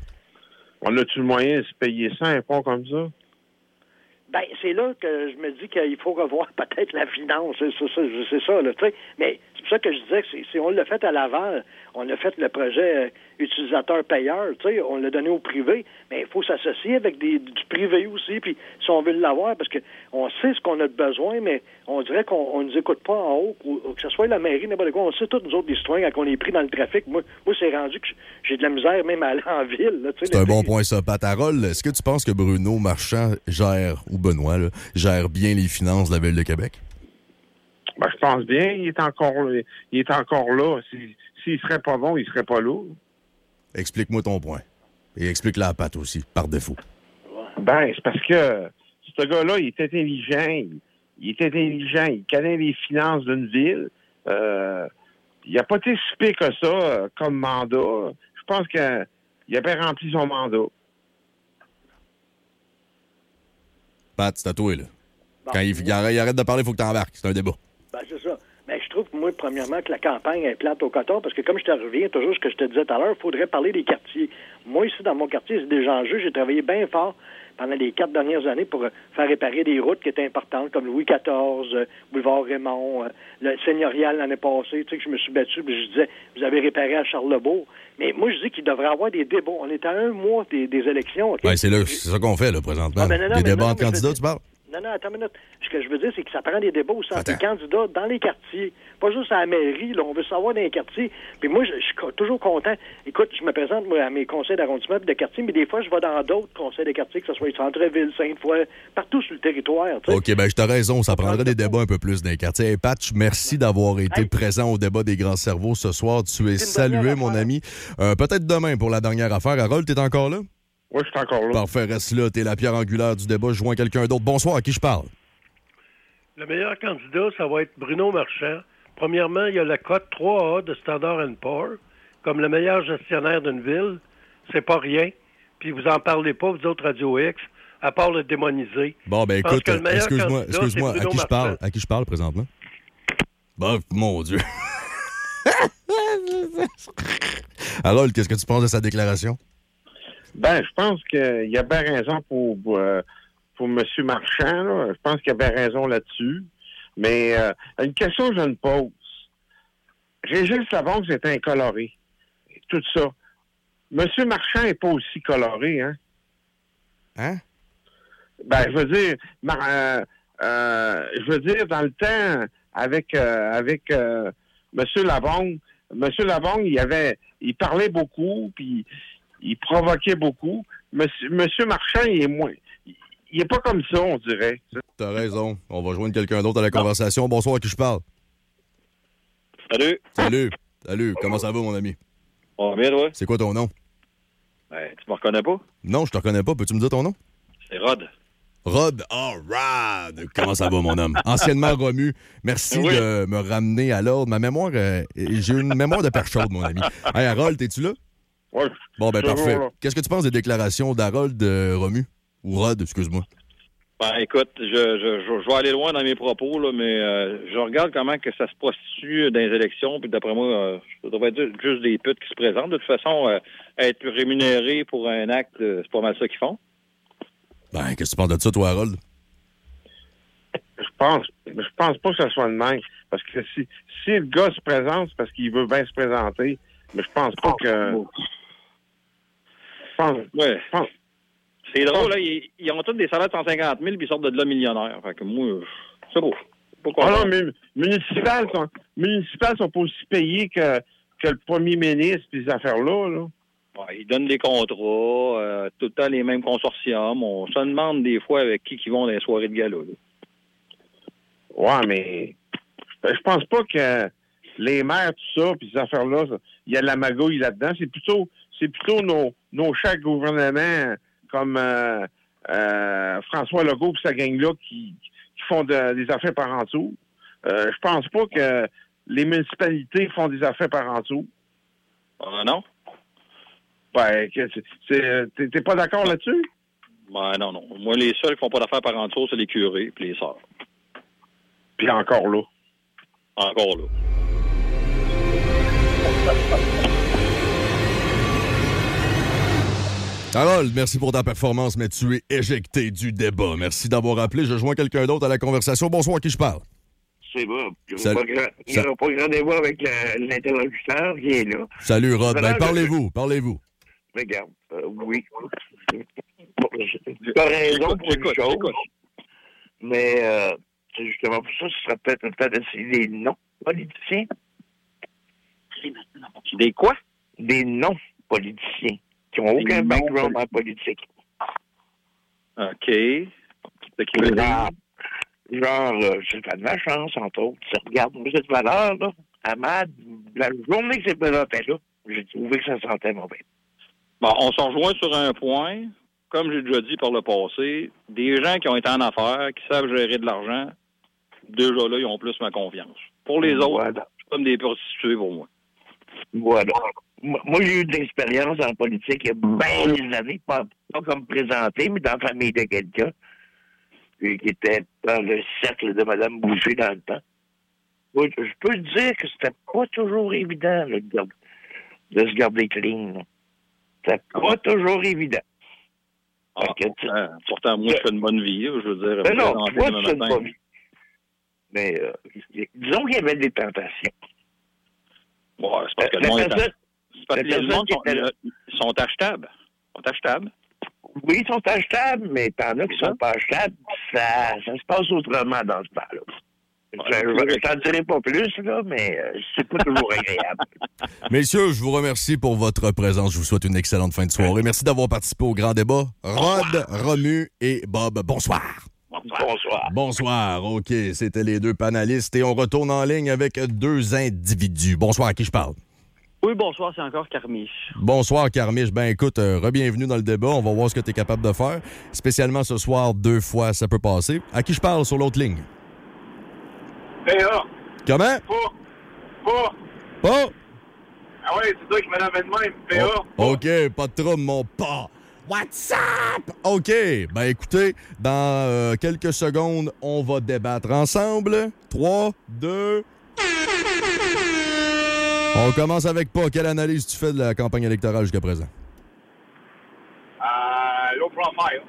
On a-tu le moyen de se payer ça, un pont comme ça? Ben, c'est là que je me dis qu'il faut revoir peut-être la finance, c'est ça, c'est ça là, tu sais. Mais c'est pour ça que je disais, que c'est, c'est, on l'a fait à Laval, on a fait le projet euh, utilisateur-payeur, tu sais, on l'a donné au privé, mais il faut s'associer avec des, du privé aussi, puis si on veut l'avoir, parce que on sait ce qu'on a de besoin, mais on dirait qu'on ne nous écoute pas en haut, ou, ou que ce soit la mairie, n'importe quoi, on sait tous nous autres des citoyens quand on est pris dans le trafic. Moi, moi c'est rendu que j'ai de la misère même à aller en ville. Là, c'est un bon point, ça, Pat. Harold, est-ce que tu penses que Bruno Marchand gère, ou Benoît, là, gère bien les finances de la Ville de Québec? Ben, je pense bien. Il est encore, il est encore là. S'il, s'il serait pas bon, il serait pas là. Explique-moi ton point. Et explique-la à Pat aussi, par défaut. Ben, c'est parce que ce gars-là, il est intelligent. Il, il est intelligent. Il connaît les finances d'une ville. Euh, il n'a pas été si pire que ça euh, comme mandat. Je pense qu'il avait rempli son mandat. Pat, c'est à toi, là. Bon, Quand il, il, arrête, il arrête de parler, il faut que tu embarques. C'est un débat. Ben, c'est ça. Mais je trouve, moi, premièrement, que la campagne est plate au coton, parce que comme je te reviens toujours ce que je te disais tout à l'heure, il faudrait parler des quartiers. Moi, ici, dans mon quartier, c'est des enjeux. J'ai travaillé bien fort pendant les quatre dernières années pour faire réparer des routes qui étaient importantes, comme Louis quatorze, euh, Boulevard Raymond, euh, le Seigneurial l'année passée, tu sais, que je me suis battu, puis je disais, vous avez réparé à Charlebourg. Mais moi, je dis qu'il devrait y avoir des débats. On est à un mois des, des élections. Okay? Ben, c'est, là, c'est ça qu'on fait, là, présentement. Ah, ben non, non, des débats entre candidats, tu parles? Non, non, attends une minute. Ce que je veux dire, c'est que ça prend des débats aussi entre les candidats dans les quartiers. Pas juste à la mairie, là. On veut savoir dans les quartiers. Puis moi, je, je suis toujours content. Écoute, je me présente, moi, à mes conseils d'arrondissement et de quartier, mais des fois, je vais dans d'autres conseils de quartier, que ce soit Centre-Ville, Sainte-Foy, partout sur le territoire. T'sais. OK, ben je t'ai raison. Ça prendrait des débats un peu plus dans les quartiers. Hey, Pat, merci d'avoir été hey. présent au débat des grands cerveaux ce soir. Tu es salué, mon ami. Euh, peut-être demain pour la dernière affaire. Harold, t'es encore là? Oui, je suis encore là. Parfait, reste là. T'es la pierre angulaire du débat. Je joins quelqu'un d'autre. Bonsoir, à qui je parle? Le meilleur candidat, ça va être Bruno Marchand. Premièrement, il y a la cote trois A de Standard and Poor's comme le meilleur gestionnaire d'une ville. C'est pas rien. Puis vous en parlez pas, vous autres Radio X, à part le démoniser. Bon, ben écoute, excuse-moi, excuse-moi, à qui je parle? À qui je parle présentement? Bon, mon Dieu. Harold, qu'est-ce que tu penses de sa déclaration? Ben, je pense qu'il y a bien raison pour... pour euh... pour M. Marchand, là. Je pense qu'il avait raison là-dessus. Mais euh, une question que je me pose. Régis Labonge est incoloré. Tout ça. M. Marchand n'est pas aussi coloré, hein? Hein? Ben, je veux dire, mar- euh, euh, je veux dire, dans le temps, avec euh, avec euh, M. Labonge, M. Labonge, il avait, il parlait beaucoup, puis il provoquait beaucoup. M. Monsieur Marchand, il est moins... Il n'est pas comme ça, on dirait. T'as raison. On va joindre quelqu'un d'autre à la conversation. Bonsoir, à qui je parle? Salut. Salut. Salut. Comment ça va, mon ami? On va bien, toi? C'est quoi ton nom? Ben, tu me reconnais pas? Non, je te reconnais pas. Peux-tu me dire ton nom? C'est Rod. Rod, oh, Rod! Comment ça va, mon homme? Anciennement Romu, merci oui. de me ramener à l'ordre. Ma mémoire, euh, j'ai une mémoire de perche chaude, mon ami. Hey, Harold, es-tu là? Oui. Bon, ben parfait. Qu'est-ce que tu penses des déclarations d'Harold de Romu? Ou Rod, excuse-moi. Ben, écoute, je, je, je, je vais aller loin dans mes propos, là, mais euh, je regarde comment que ça se prostitue dans les élections, puis d'après moi, euh, ça devrait être juste des putes qui se présentent. De toute façon, euh, être rémunéré pour un acte, euh, c'est pas mal ça qu'ils font. Ben, qu'est-ce que tu penses de ça, toi, Harold? Je pense, je pense pas que ça soit le même. Parce que si, si le gars se présente, c'est parce qu'il veut bien se présenter. Mais je pense pas que... Je pense... Ouais. Je pense... C'est drôle, là, ils, ils ont tous des salaires de cent cinquante mille puis ils sortent de là millionnaires. Fait que moi, c'est beau. Ah non, mais municipales sont, municipales sont pas aussi payées que, que le premier ministre et ces affaires-là, là. Ouais, ils donnent des contrats, euh, tout le temps les mêmes consortiums. On se demande des fois avec qui ils vont dans les soirées de gala, là. Ouais, mais je pense pas que les maires, tout ça, puis ces affaires-là, il y a de la magouille là-dedans. C'est plutôt, c'est plutôt nos, nos chers gouvernements comme euh, euh, François Legault et sa gang-là qui, qui font de, des affaires par en dessous. Euh, je pense pas que les municipalités font des affaires par en dessous. Ah non? Ben, que c'est, c'est, t'es, t'es pas d'accord là-dessus? Ben non, non. Moi, les seuls qui font pas d'affaires par en dessous, c'est les curés et les sœurs. Puis encore là. Encore là. Harold, merci pour ta performance, mais tu es éjecté du débat. Merci d'avoir appelé. Je joins quelqu'un d'autre à la conversation. Bonsoir, à qui je parle? C'est bon. Il n'y Salut. aura pas grand, il y aura pas grand débat avec la- l'interlocuteur qui est là. Salut, Rod. Ben, Alors, parlez-vous, parlez-vous. Regarde, euh, oui. Bon, tu as raison pour une chose. Mais euh, c'est justement pour ça que ce serait peut-être le temps d'essayer des non-politiciens. Des quoi? Des non-politiciens qui n'ont aucun non- background en politique. OK. C'est qui veut dire? Genre, genre euh, c'est pas de ma chance, entre autres. Tu regardes, moi, cette valeur, là, Ahmad, la journée que c'est présenté là, j'ai trouvé que ça sentait mauvais. Bon, on s'en rejoint sur un point. Comme j'ai déjà dit par le passé, des gens qui ont été en affaires, qui savent gérer de l'argent, déjà là, ils ont plus ma confiance. Pour les autres, Voilà. c'est comme des prostituées pour moi. Voilà. Moi, moi, j'ai eu de l'expérience en politique il y a bien des années, pas, pas comme présenté, mais dans la famille de quelqu'un, et qui était dans le cercle de Mme Boucher dans le temps. Moi, je peux te dire que c'était pas toujours évident là, de, garder- de se garder clean. là. C'était pas toujours évident. Ah, Fait que, tu- pourtant, pourtant, moi, je fais une bonne vie, là, je veux dire. Mais me non, présenter toi, demain tu fais une matin. bonne vie. Mais euh, disons qu'il y avait des tentations. Ouais, c'est parce que Euh, le la monde est personne- ach- c'est parce la que les personne gens qui sont, était là- ils sont achetables. Ils sont achetables. Oui, ils sont achetables, mais t'en as qui sont pas achetables. Ça, ça se passe autrement dans ce temps-là. Je je t'en dirai pas plus, là, mais euh, c'est pas toujours agréable. Messieurs, je vous remercie pour votre présence. Je vous souhaite une excellente fin de soirée. Merci d'avoir participé au grand débat. Rod, Romu et Bob, bonsoir. Bonsoir. Bonsoir. OK, c'était les deux panélistes et on retourne en ligne avec deux individus. Bonsoir, à qui je parle? Oui, bonsoir, c'est encore Carmiche. Bonsoir, Carmiche. Ben écoute, euh, re-bienvenue dans le débat. On va voir ce que tu es capable de faire. Spécialement ce soir, deux fois, ça peut passer. À qui je parle sur l'autre ligne? P A. Comment? Pas. Pas. Pas? Ah ouais, c'est toi qui me l'avais de même, P A. Oh, OK, pas de trouble, mon pas. What's up? OK. Ben écoutez, dans euh, quelques secondes, on va débattre ensemble. Trois, deux... On commence avec pas. Quelle analyse tu fais de la campagne électorale jusqu'à présent? Euh, low profile.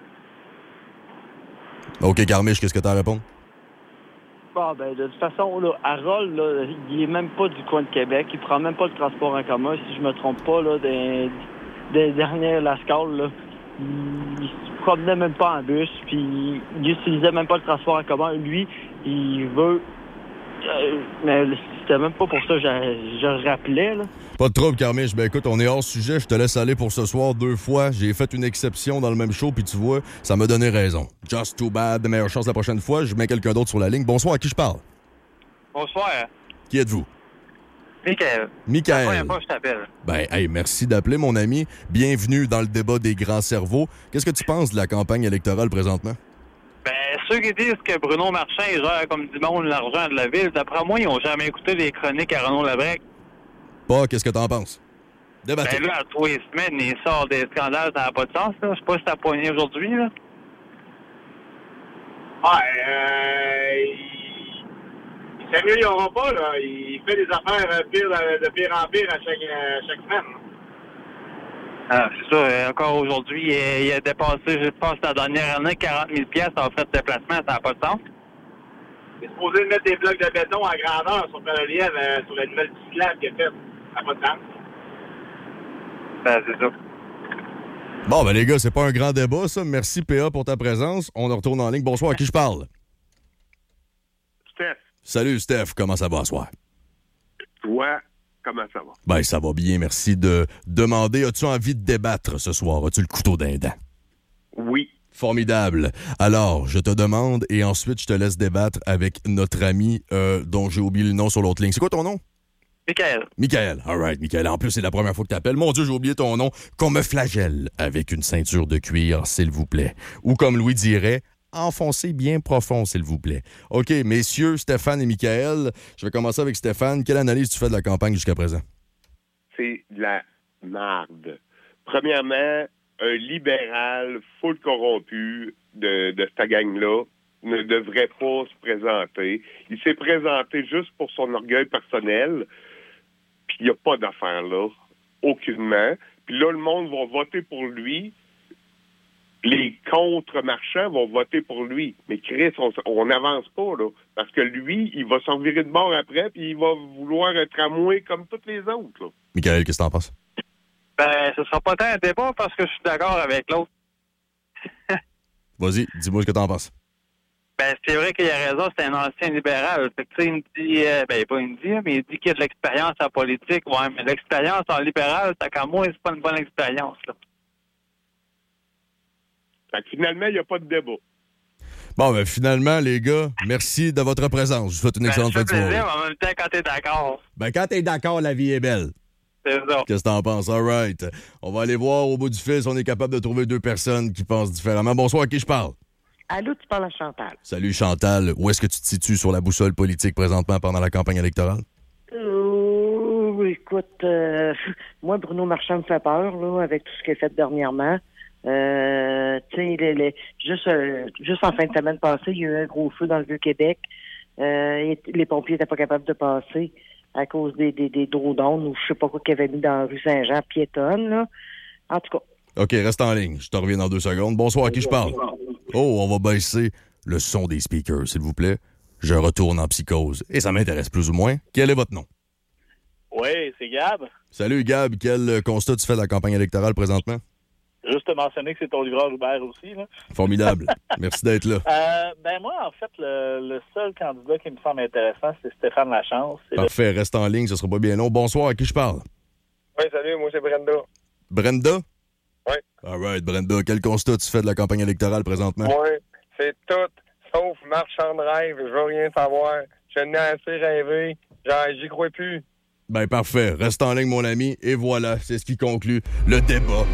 OK, Carmiche, qu'est-ce que tu as à répondre? Bon, ben, de toute façon, là, Harold, là, il est même pas du coin de Québec. Il prend même pas le transport en commun. Si je me trompe pas, là, des, des dernières Lascaux, là, il, il se promenait même pas en bus, puis il utilisait même pas le transport en commun. Lui, il veut... Euh, mais c'était même pas pour ça que je, je rappelais, là. Pas de trouble, Carmiche. Ben écoute, on est hors sujet. Je te laisse aller pour ce soir deux fois. J'ai fait une exception dans le même show, puis tu vois, ça m'a donné raison. Just too bad. Meilleure chance la prochaine fois. Je mets quelqu'un d'autre sur la ligne. Bonsoir, à qui je parle? Bonsoir. Qui êtes-vous? Michael. Michael. La première fois que je t'appelle. Ben, hey, merci d'appeler, mon ami. Bienvenue dans le débat des grands cerveaux. Qu'est-ce que tu penses de la campagne électorale présentement? Ben, ceux qui disent que Bruno Marchand il gère comme du monde l'argent de la ville, d'après moi, ils n'ont jamais écouté les chroniques à Renaud Labrec. Pas, qu'est-ce que t'en penses? Débattez. Ben là, à trois semaines, il sort des scandales, ça n'a pas de sens, là. Je sais pas si t'as poigné aujourd'hui, là. Ah, euh, il, il s'améliorera pas, là. Il fait des affaires euh, pire, de pire en pire à chaque, à chaque semaine. Ah, c'est ça. euh, Encore aujourd'hui, il, il a dépassé, je pense, la dernière année, quarante mille piastres en frais de déplacement, ça n'a pas de sens. Il est supposé mettre des blocs de béton à grandeur sur le relief euh, sur la nouvelle petite slab qu'il a faite. Ça n'a pas de sens. Ben, c'est ça. Bon, ben les gars, c'est pas un grand débat, ça. Merci, P A, pour ta présence. On retourne en ligne. Bonsoir, à qui je parle? Steph. Salut, Steph. Comment ça va ce soir? Toi, comment ça va? Ben, ça va bien. Merci de demander. As-tu envie de débattre ce soir? As-tu le couteau d'un dent? Oui. Formidable. Alors, je te demande et ensuite, je te laisse débattre avec notre ami euh, dont j'ai oublié le nom sur l'autre ligne. C'est quoi ton nom? Michael. Michael. All right, Michael. En plus, c'est la première fois que tu appelles. Mon Dieu, j'ai oublié ton nom. Qu'on me flagelle avec une ceinture de cuir, s'il vous plaît. Ou comme Louis dirait, enfoncez bien profond, s'il vous plaît. OK, messieurs, Stéphane et Michael, je vais commencer avec Stéphane. Quelle analyse tu fais de la campagne jusqu'à présent? C'est de la marde. Premièrement, un libéral full corrompu de, de cette gang-là ne devrait pas se présenter. Il s'est présenté juste pour son orgueil personnel, puis il n'y a pas d'affaire là, aucunement. Puis là, le monde va voter pour lui, les contre-marchands vont voter pour lui. Mais Chris, on n'avance pas, là. Parce que lui, il va s'en virer de bord après, puis il va vouloir un tramway comme tous les autres, là. Michael, qu'est-ce que t'en penses? Ben, ce sera pas tant un débat parce que je suis d'accord avec l'autre. Vas-y, dis-moi ce que t'en penses. Ben, c'est vrai qu'il a raison, c'est un ancien libéral. Fait que, tu sais, il me dit, euh, ben, pas il me dit, mais il dit qu'il y a de l'expérience en politique. Ouais, mais l'expérience en libéral, tant qu'à moi, c'est pas une bonne expérience, là. Fait que finalement, il n'y a pas de débat. Bon, ben finalement, les gars, merci de votre présence. Je vous souhaite une Ben, excellente ça fin de fait soirée. plaisir, mais en même temps, quand t'es d'accord. Ben, quand t'es d'accord, la vie est belle. C'est ça. Qu'est-ce que t'en penses? All right. On va aller voir au bout du fil si on est capable de trouver deux personnes qui pensent différemment. Bonsoir, à qui je parle? Allô, tu parles à Chantal. Salut, Chantal. Où est-ce que tu te situes sur la boussole politique présentement pendant la campagne électorale? Euh, écoute, euh, moi, Bruno Marchand me fait peur, là, avec tout ce qu'il a fait dernièrement. Euh, tu sais, les, les, juste, euh, juste en fin de semaine passée, il y a eu un gros feu dans le Vieux-Québec. Euh, les pompiers n'étaient pas capables de passer à cause des, des, des drôdons ou je sais pas quoi qu'ils avaient mis dans la rue Saint-Jean, piétonne, là. En tout cas. OK, reste en ligne. Je te reviens dans deux secondes. Bonsoir, à qui je parle? Oh, on va baisser le son des speakers, s'il vous plaît. Je retourne en psychose. Et ça m'intéresse plus ou moins. Quel est votre nom? Oui, c'est Gab. Salut, Gab. Quel constat tu fais de la campagne électorale présentement? Juste te mentionner que c'est ton livreur Uber aussi, là. Formidable. Merci d'être là. Euh, ben moi, en fait, le, le seul candidat qui me semble intéressant, c'est Stéphane Lachance. C'est Parfait, le... reste en ligne, ce sera pas bien long. Bonsoir, à qui je parle? Oui, salut, moi c'est Brenda. Brenda? Oui. All right, Brenda, quel constat tu fais de la campagne électorale présentement? Oui, c'est tout, sauf marchand de rêve, je veux rien savoir. Je n'ai assez rêvé, genre, j'y crois plus. Ben parfait, reste en ligne, mon ami, et voilà, c'est ce qui conclut le débat.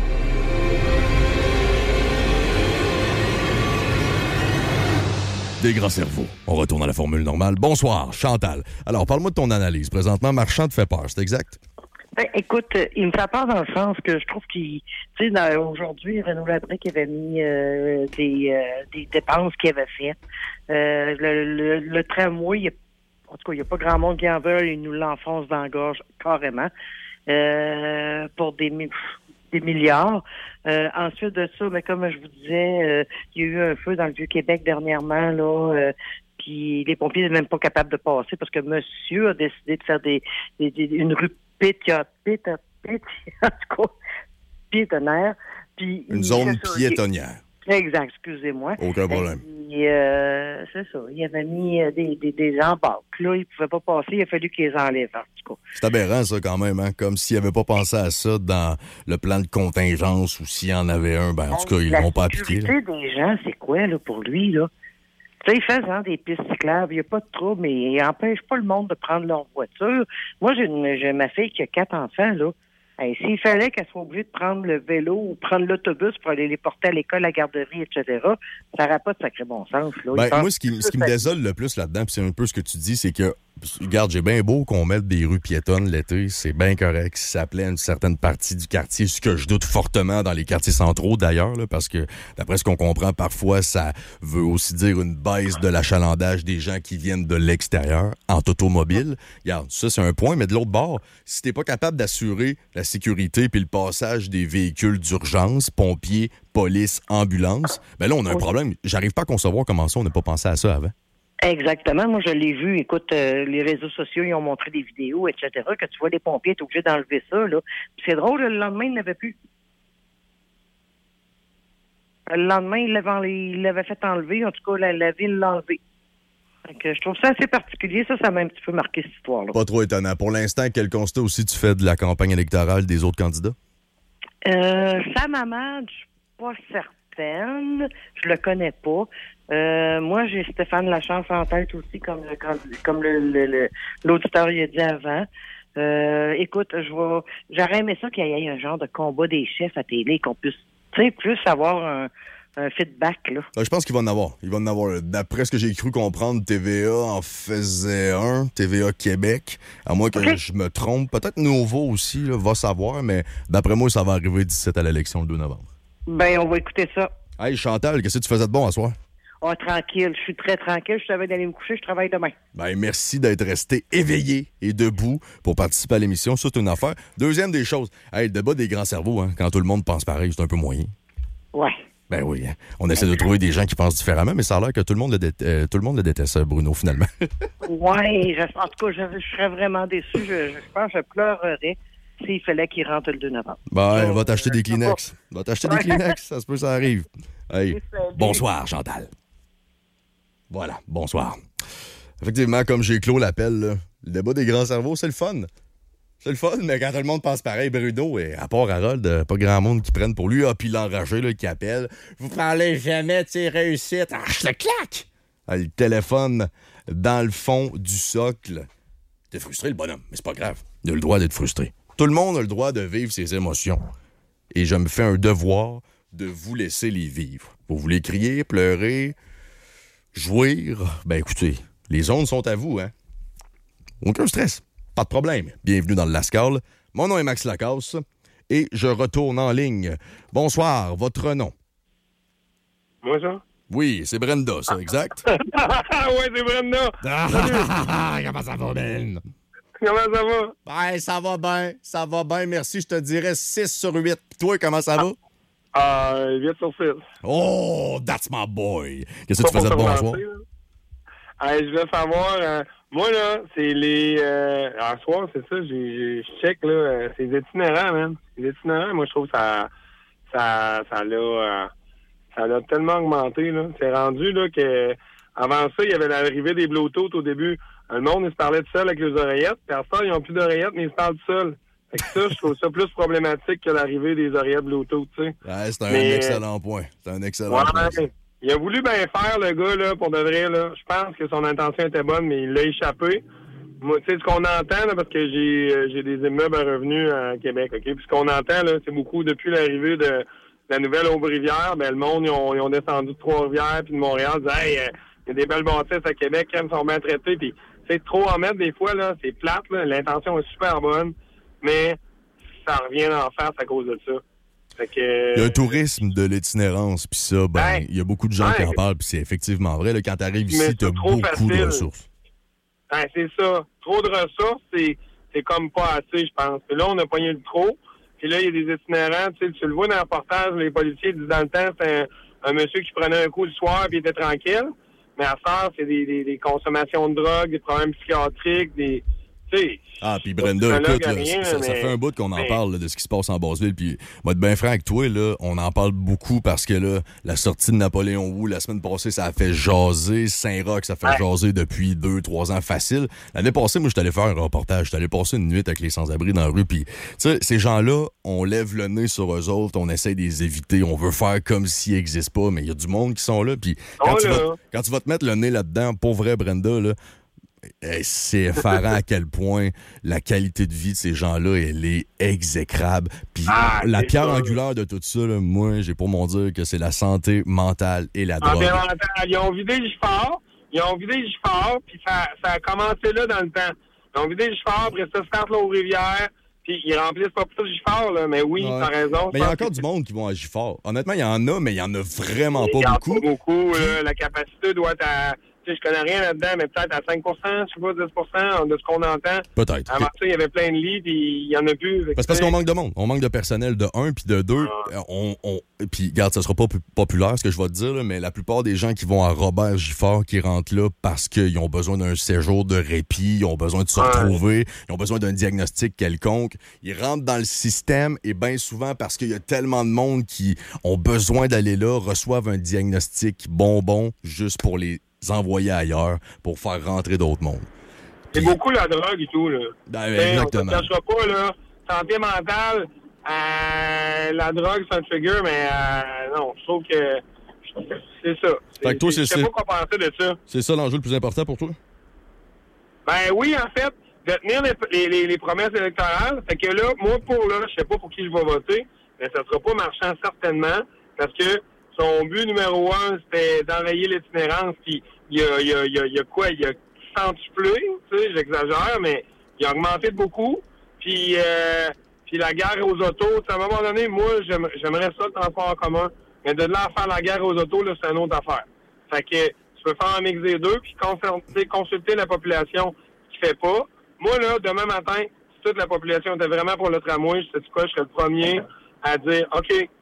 Des grands cerveaux. On retourne à la formule normale. Bonsoir, Chantal. Alors, parle-moi de ton analyse. Présentement, Marchand te fait peur, c'est exact? Ben, écoute, euh, il me fait peur dans le sens que je trouve qu'il... Tu sais, dans- aujourd'hui, Renaud Labrique avait mis euh, des, euh, des dépenses qu'il avait faites. Euh, le, le, le tramway, il y a- en tout cas, il n'y a pas grand monde qui en veut. Il nous l'enfonce dans la gorge carrément euh, pour des, mi- des milliards. Euh, ensuite de ça, mais comme je vous disais, euh, il y a eu un feu dans le Vieux-Québec dernièrement, là, euh, puis les pompiers n'étaient même pas capables de passer parce que monsieur a décidé de faire des, des, des- une rue pétia, pétia, pétia, en tout cas, piétonnaire. Puis, Une zone c'est ça, piétonnière. il- Exact, excusez-moi. Aucun problème. Et, euh, c'est ça, il avait mis euh, des, des, des embarques. Là, ils ne pouvaient pas passer, il a fallu qu'ils les enlèvent, en tout cas. C'est aberrant, ça, quand même, hein? Comme s'ils n'avaient pas pensé à ça dans le plan de contingence ou s'il y en avait un, ben, en tout cas, ils La l'ont pas appliqué. là. sécurité des gens, c'est quoi, là, pour lui, là? Tu sais, il fait genre, des pistes cyclables, il n'y a pas de trouble, mais il n'empêche pas le monde de prendre leur voiture. Moi, j'ai, une, j'ai ma fille qui a quatre enfants, là. Hey, s'il fallait qu'elle soit obligée de prendre le vélo ou prendre l'autobus pour aller les porter à l'école, à la garderie, et cetera, ça n'aurait pas de sacré bon sens, là. Ben, Il pense moi, ce qui, que ce qui me ça- désole le plus là-dedans, puis c'est un peu ce que tu dis, c'est que, regarde, j'ai bien beau qu'on mette des rues piétonnes l'été, c'est bien correct. Si ça plaît à une certaine partie du quartier, ce que je doute fortement dans les quartiers centraux d'ailleurs, là, parce que d'après ce qu'on comprend, parfois, ça veut aussi dire une baisse de l'achalandage des gens qui viennent de l'extérieur en automobile. Regarde, ça, c'est un point, mais de l'autre bord, si t'es pas capable d'assurer la sécurité puis le passage des véhicules d'urgence, pompiers, police, ambulance, ben là, on a un problème. J'arrive pas à concevoir comment ça, on n'a pas pensé à ça avant. Exactement. Moi, je l'ai vu. Écoute, euh, les réseaux sociaux, ils ont montré des vidéos, et cetera, que tu vois les pompiers être obligés d'enlever ça, là. Puis c'est drôle, le lendemain, il n'avait plus. Le lendemain, il l'avait, en- il l'avait fait enlever. En tout cas, la, la ville l'a enlevé. Fait que je trouve ça assez particulier. Ça, ça m'a un petit peu marqué cette histoire-là. Pas trop étonnant. Pour l'instant, quel constat aussi tu fais de la campagne électorale des autres candidats? Euh, Sam Hamad, je suis pas certaine. Je le connais pas. Euh, moi, j'ai Stéphane Lachance en tête aussi, comme le candi- comme le, le- le- l'auditeur y a dit avant. Euh, écoute, je vais, j'aurais aimé ça qu'il y ait un genre de combat des chefs à télé, qu'on puisse, tu sais, plus avoir un, un feedback, là. Euh, je pense qu'il va en avoir. Il va en avoir. D'après ce que j'ai cru comprendre, T V A en faisait un, T V A Québec. À moins que Ok. je me trompe. Peut-être Nouveau aussi, là, va savoir, mais d'après moi, ça va arriver dix-sept à l'élection le deux novembre. Ben, on va écouter ça. Hey, Chantal, qu'est-ce que tu faisais de bon à soir? Oh, tranquille. Je suis très tranquille. Je savais d'aller me coucher. Je travaille demain. Ben, merci d'être resté éveillé et debout pour participer à l'émission. Ça, c'est une affaire. Deuxième des choses, hey, le débat des grands cerveaux, hein, quand tout le monde pense pareil, c'est un peu moyen. Ouais. Ben oui, hein. On essaie de trouver des gens qui pensent différemment, mais ça a l'air que tout le monde le, dé- euh, tout le, monde le déteste, Bruno, finalement. Oui, en tout cas, je, je serais vraiment déçu. Je, je pense que je pleurerais s'il fallait qu'il rentre le deux novembre. Ben, So, va t'acheter des je sais Kleenex. Va t'acheter des Kleenex, ça se peut, ça arrive. Hey, bonsoir, Chantal. Voilà, bonsoir. Effectivement, comme j'ai clos l'appel, là, le débat des grands cerveaux, c'est le fun. C'est le fun, mais quand tout le monde pense pareil, Bruno, et à part Harold, euh, pas grand monde qui prenne pour lui. Ah, puis l'enragé là, qui appelle. Vous parlez jamais de ses réussites. Ah, je le claque! Ah, le téléphone dans le fond du socle. T'es frustré, le bonhomme, mais c'est pas grave. Il a le droit d'être frustré. Tout le monde a le droit de vivre ses émotions. Et je me fais un devoir de vous laisser les vivre. Vous voulez crier, pleurer, jouir? Ben écoutez, les ondes sont à vous, hein? Aucun stress. Pas de problème. Bienvenue dans le Lascaux. Mon nom est Max Lacasse et je retourne en ligne. Bonsoir, votre nom? Moi, ça? Oui, c'est Brenda, ça, exact? ouais, c'est Brenda! Ah, comment ça va, Ben? Comment ça va? Ben, ça va bien, ça va bien, merci. Je te dirais six sur huit. Puis toi, comment ça va? Ah, euh, huit sur six. Oh, that's my boy! Qu'est-ce que tu faisais de bon à soir? Hey, je veux savoir... Euh, moi, là, c'est les... Euh, en soir, c'est ça, j'ai, je check, là, euh, c'est les itinérants, man. Les itinérants, moi, je trouve que ça... Ça, ça l'a... Euh, ça l'a tellement augmenté, là. C'est rendu, là, que... Avant ça, il y avait l'arrivée des Bluetooth au début. Le monde, il se parlait tout seul avec les oreillettes. Puis à ça, ils n'ont plus d'oreillettes, mais ils se parlent tout seuls. Fait que ça, je trouve ça plus problématique que l'arrivée des oreillettes Bluetooth, tu sais. Ouais, c'est un mais, excellent point. C'est un excellent ouais, point. Il a voulu bien faire, le gars, là, pour de vrai, là. Je pense que son intention était bonne, mais il l'a échappé. Moi, tu sais, ce qu'on entend, là, parce que j'ai euh, j'ai des immeubles à revenus à Québec, OK? Puis ce qu'on entend, là, c'est beaucoup depuis l'arrivée de la nouvelle Aube-Rivière, ben, le monde, ils ont, ils ont descendu de Trois-Rivières puis de Montréal, ils disaient, hey, euh, il y a des belles bâtisses à Québec, qui sont bien traitées, puis, tu sais, trop en mettre, des fois, là, c'est plate, là. L'intention est super bonne, mais ça revient en face à cause de ça. Fait que, il y a un tourisme de l'itinérance, puis ça, ben, ben, il y a beaucoup de gens ouais, qui en parlent, puis c'est effectivement vrai. Là, quand tu arrives ici, tu as trop beaucoup facile. de ressources. Ben, c'est ça. Trop de ressources, c'est, c'est comme pas assez, je pense. Puis là, on a pogné le trop. Puis là, il y a des itinérants. Tu sais, tu le vois dans le reportage, les policiers disent dans le temps, c'est un, un monsieur qui prenait un coup le soir puis il était tranquille. Mais à ça, c'est des, des, des consommations de drogue, des problèmes psychiatriques, des... Tu sais, ah, puis Brenda, écoute, là, rien, ça, mais... ça fait un bout qu'on en mais... parle là, de ce qui se passe en Basse-Ville. Puis, moi, être bien franc avec toi, là, on en parle beaucoup parce que là, la sortie de Napoléon Wu, la semaine passée, ça a fait jaser. Saint-Roch, ça fait ouais. jaser depuis deux, trois ans facile. L'année passée, moi, je suis allé faire un reportage. Je suis allé passer une nuit avec les sans-abri dans la rue. Puis, tu sais, ces gens-là, on lève le nez sur eux autres, on essaie de les éviter, on veut faire comme s'ils n'existent pas, mais il y a du monde qui sont là. Puis, quand, oh, tu vas, quand tu vas te mettre le nez là-dedans, pour vrai, Brenda, là, c'est effarant à quel point la qualité de vie de ces gens-là, elle est exécrable. Puis ah, la pierre ça. angulaire de tout ça, là, moi, j'ai pour mon dire que c'est la santé mentale et la drogue. Ils ont vidé le Giffard, ils ont vidé le Giffard, puis ça, ça a commencé là dans le temps. Ils ont vidé le Giffard, après ça, se partent là aux rivières, puis ils remplissent pas tout le Giffard, là, mais oui, ouais. t'as raison. Mais il y a encore que... du monde qui vont à Giffard. Honnêtement, il y en a, mais il y en a vraiment il pas beaucoup. Pas beaucoup, puis... là, la capacité doit être à... Je connais rien là-dedans, mais peut-être à cinq pour cent, je sais pas, dix pour cent de ce qu'on entend. Peut-être. Avant ça, il y avait plein de lits, puis il y en a plus. C'est parce qu'on manque de monde. On manque de personnel de un, puis de deux. Ah. On, on, puis, regarde, ça sera pas populaire, ce que je vais te dire, là, mais la plupart des gens qui vont à Robert Giffard, qui rentrent là parce qu'ils ont besoin d'un séjour de répit, ils ont besoin de se ah. retrouver, ils ont besoin d'un diagnostic quelconque, ils rentrent dans le système, et bien souvent, parce qu'il y a tellement de monde qui ont besoin d'aller là, reçoivent un diagnostic bonbon juste pour les envoyer ailleurs pour faire rentrer d'autres mondes. C'est Puis... beaucoup la drogue et tout, là. Ben, exactement. On ne se cachera pas, là. Santé mentale, euh, la drogue, c'est un trigger, mais euh, non, je trouve que c'est ça. Fait que toi, c'est, je sais pas quoi penser de ça. C'est ça l'enjeu le plus important pour toi? Ben oui, en fait, de tenir les, les, les, les promesses électorales. Fait que là, moi, pour là, je sais pas pour qui je vais voter, mais ça sera pas marchand certainement, parce que son but numéro un, c'était d'enrayer l'itinérance, puis il y a, y, a, y, a, y a quoi? Il y a centuplé, tu sais, j'exagère, mais il a augmenté de beaucoup. Puis, euh, puis la guerre aux autos, à un moment donné, moi, j'aime, j'aimerais ça, le transport en commun, mais de là à faire la guerre aux autos, là, c'est une autre affaire. Fait que tu peux faire un mix des deux, puis consulter, consulter la population qui fait pas. Moi, là, demain matin, si toute la population était vraiment pour le tramway, je sais quoi, je serais le premier à dire, OK,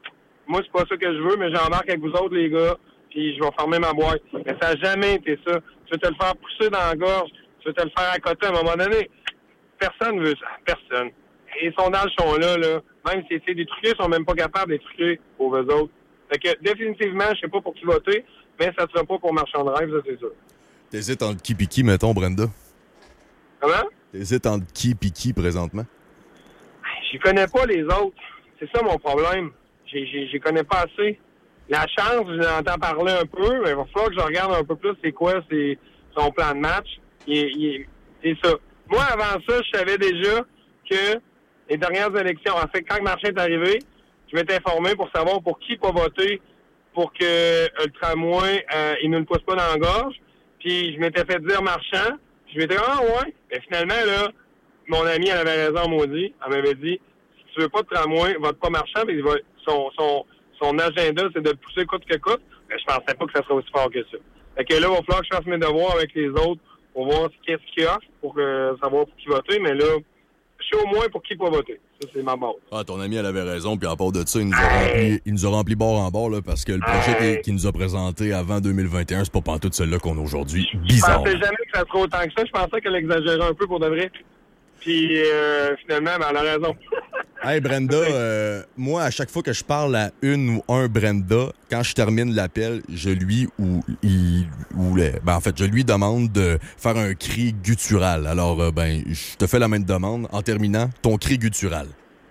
moi, c'est pas ça que je veux, mais j'embarque avec vous autres, les gars, puis je vais fermer ma boîte. Mais ça n'a jamais été ça. Tu veux te le faire pousser dans la gorge, tu veux te le faire à côté à un moment donné. Personne veut ça. Personne. Les sondages sont là, là. Même si c'est des truqués, ils sont même pas capables d'être truqués pour eux autres. Fait que, définitivement, je sais pas pour qui voter, mais ça sera pas pour Marchand de rêve, ça, c'est sûr. T'hésites entre qui pis qui, mettons, Brenda? Comment? T'hésites entre qui pis qui, présentement? Je connais pas les autres. C'est ça, mon problème. Je les connais pas assez. La chance, j'en entends parler un peu, mais il va falloir que je regarde un peu plus c'est quoi c'est son plan de match. Il, il, c'est ça. Moi, avant ça, je savais déjà que les dernières élections, en fait, quand Marchand est arrivé, je m'étais informé pour savoir pour qui pas voter pour que euh, le tramway, euh, il ne le pousse pas dans la gorge. Puis je m'étais fait dire Marchand. Je m'étais dit, ah ouais. Mais finalement, là, mon ami, elle avait raison, maudit. Elle m'avait dit, si tu veux pas de tramway, vote pas Marchand. Mais il va, son, son, son agenda, c'est de le pousser coûte que coûte. Mais je pensais pas que ça serait aussi fort que ça. Fait que là, il va falloir que je fasse mes devoirs avec les autres pour voir qu'est-ce qu'il y a, pour euh, savoir pour qui voter. Mais là, je sais au moins pour qui pas voter. Ça, c'est ma base. Ah, ton ami, elle avait raison. Puis à part de ça, il nous a rempli, il nous a rempli bord en bord, là, parce que le projet qu'il nous a présenté avant deux mille vingt et un, c'est pas pantoute celui-là qu'on a aujourd'hui. Bizarre. Je pensais jamais que ça serait autant que ça. Je pensais qu'elle exagérait un peu pour de vrai. Puis euh, finalement, ben, elle a raison. Hey Brenda, euh, moi, à chaque fois que je parle à une ou un Brenda, quand je termine l'appel, je lui ou il ou les, ben en fait, je lui demande de faire un cri guttural. Alors, euh, ben, je te fais la même demande en terminant ton cri guttural.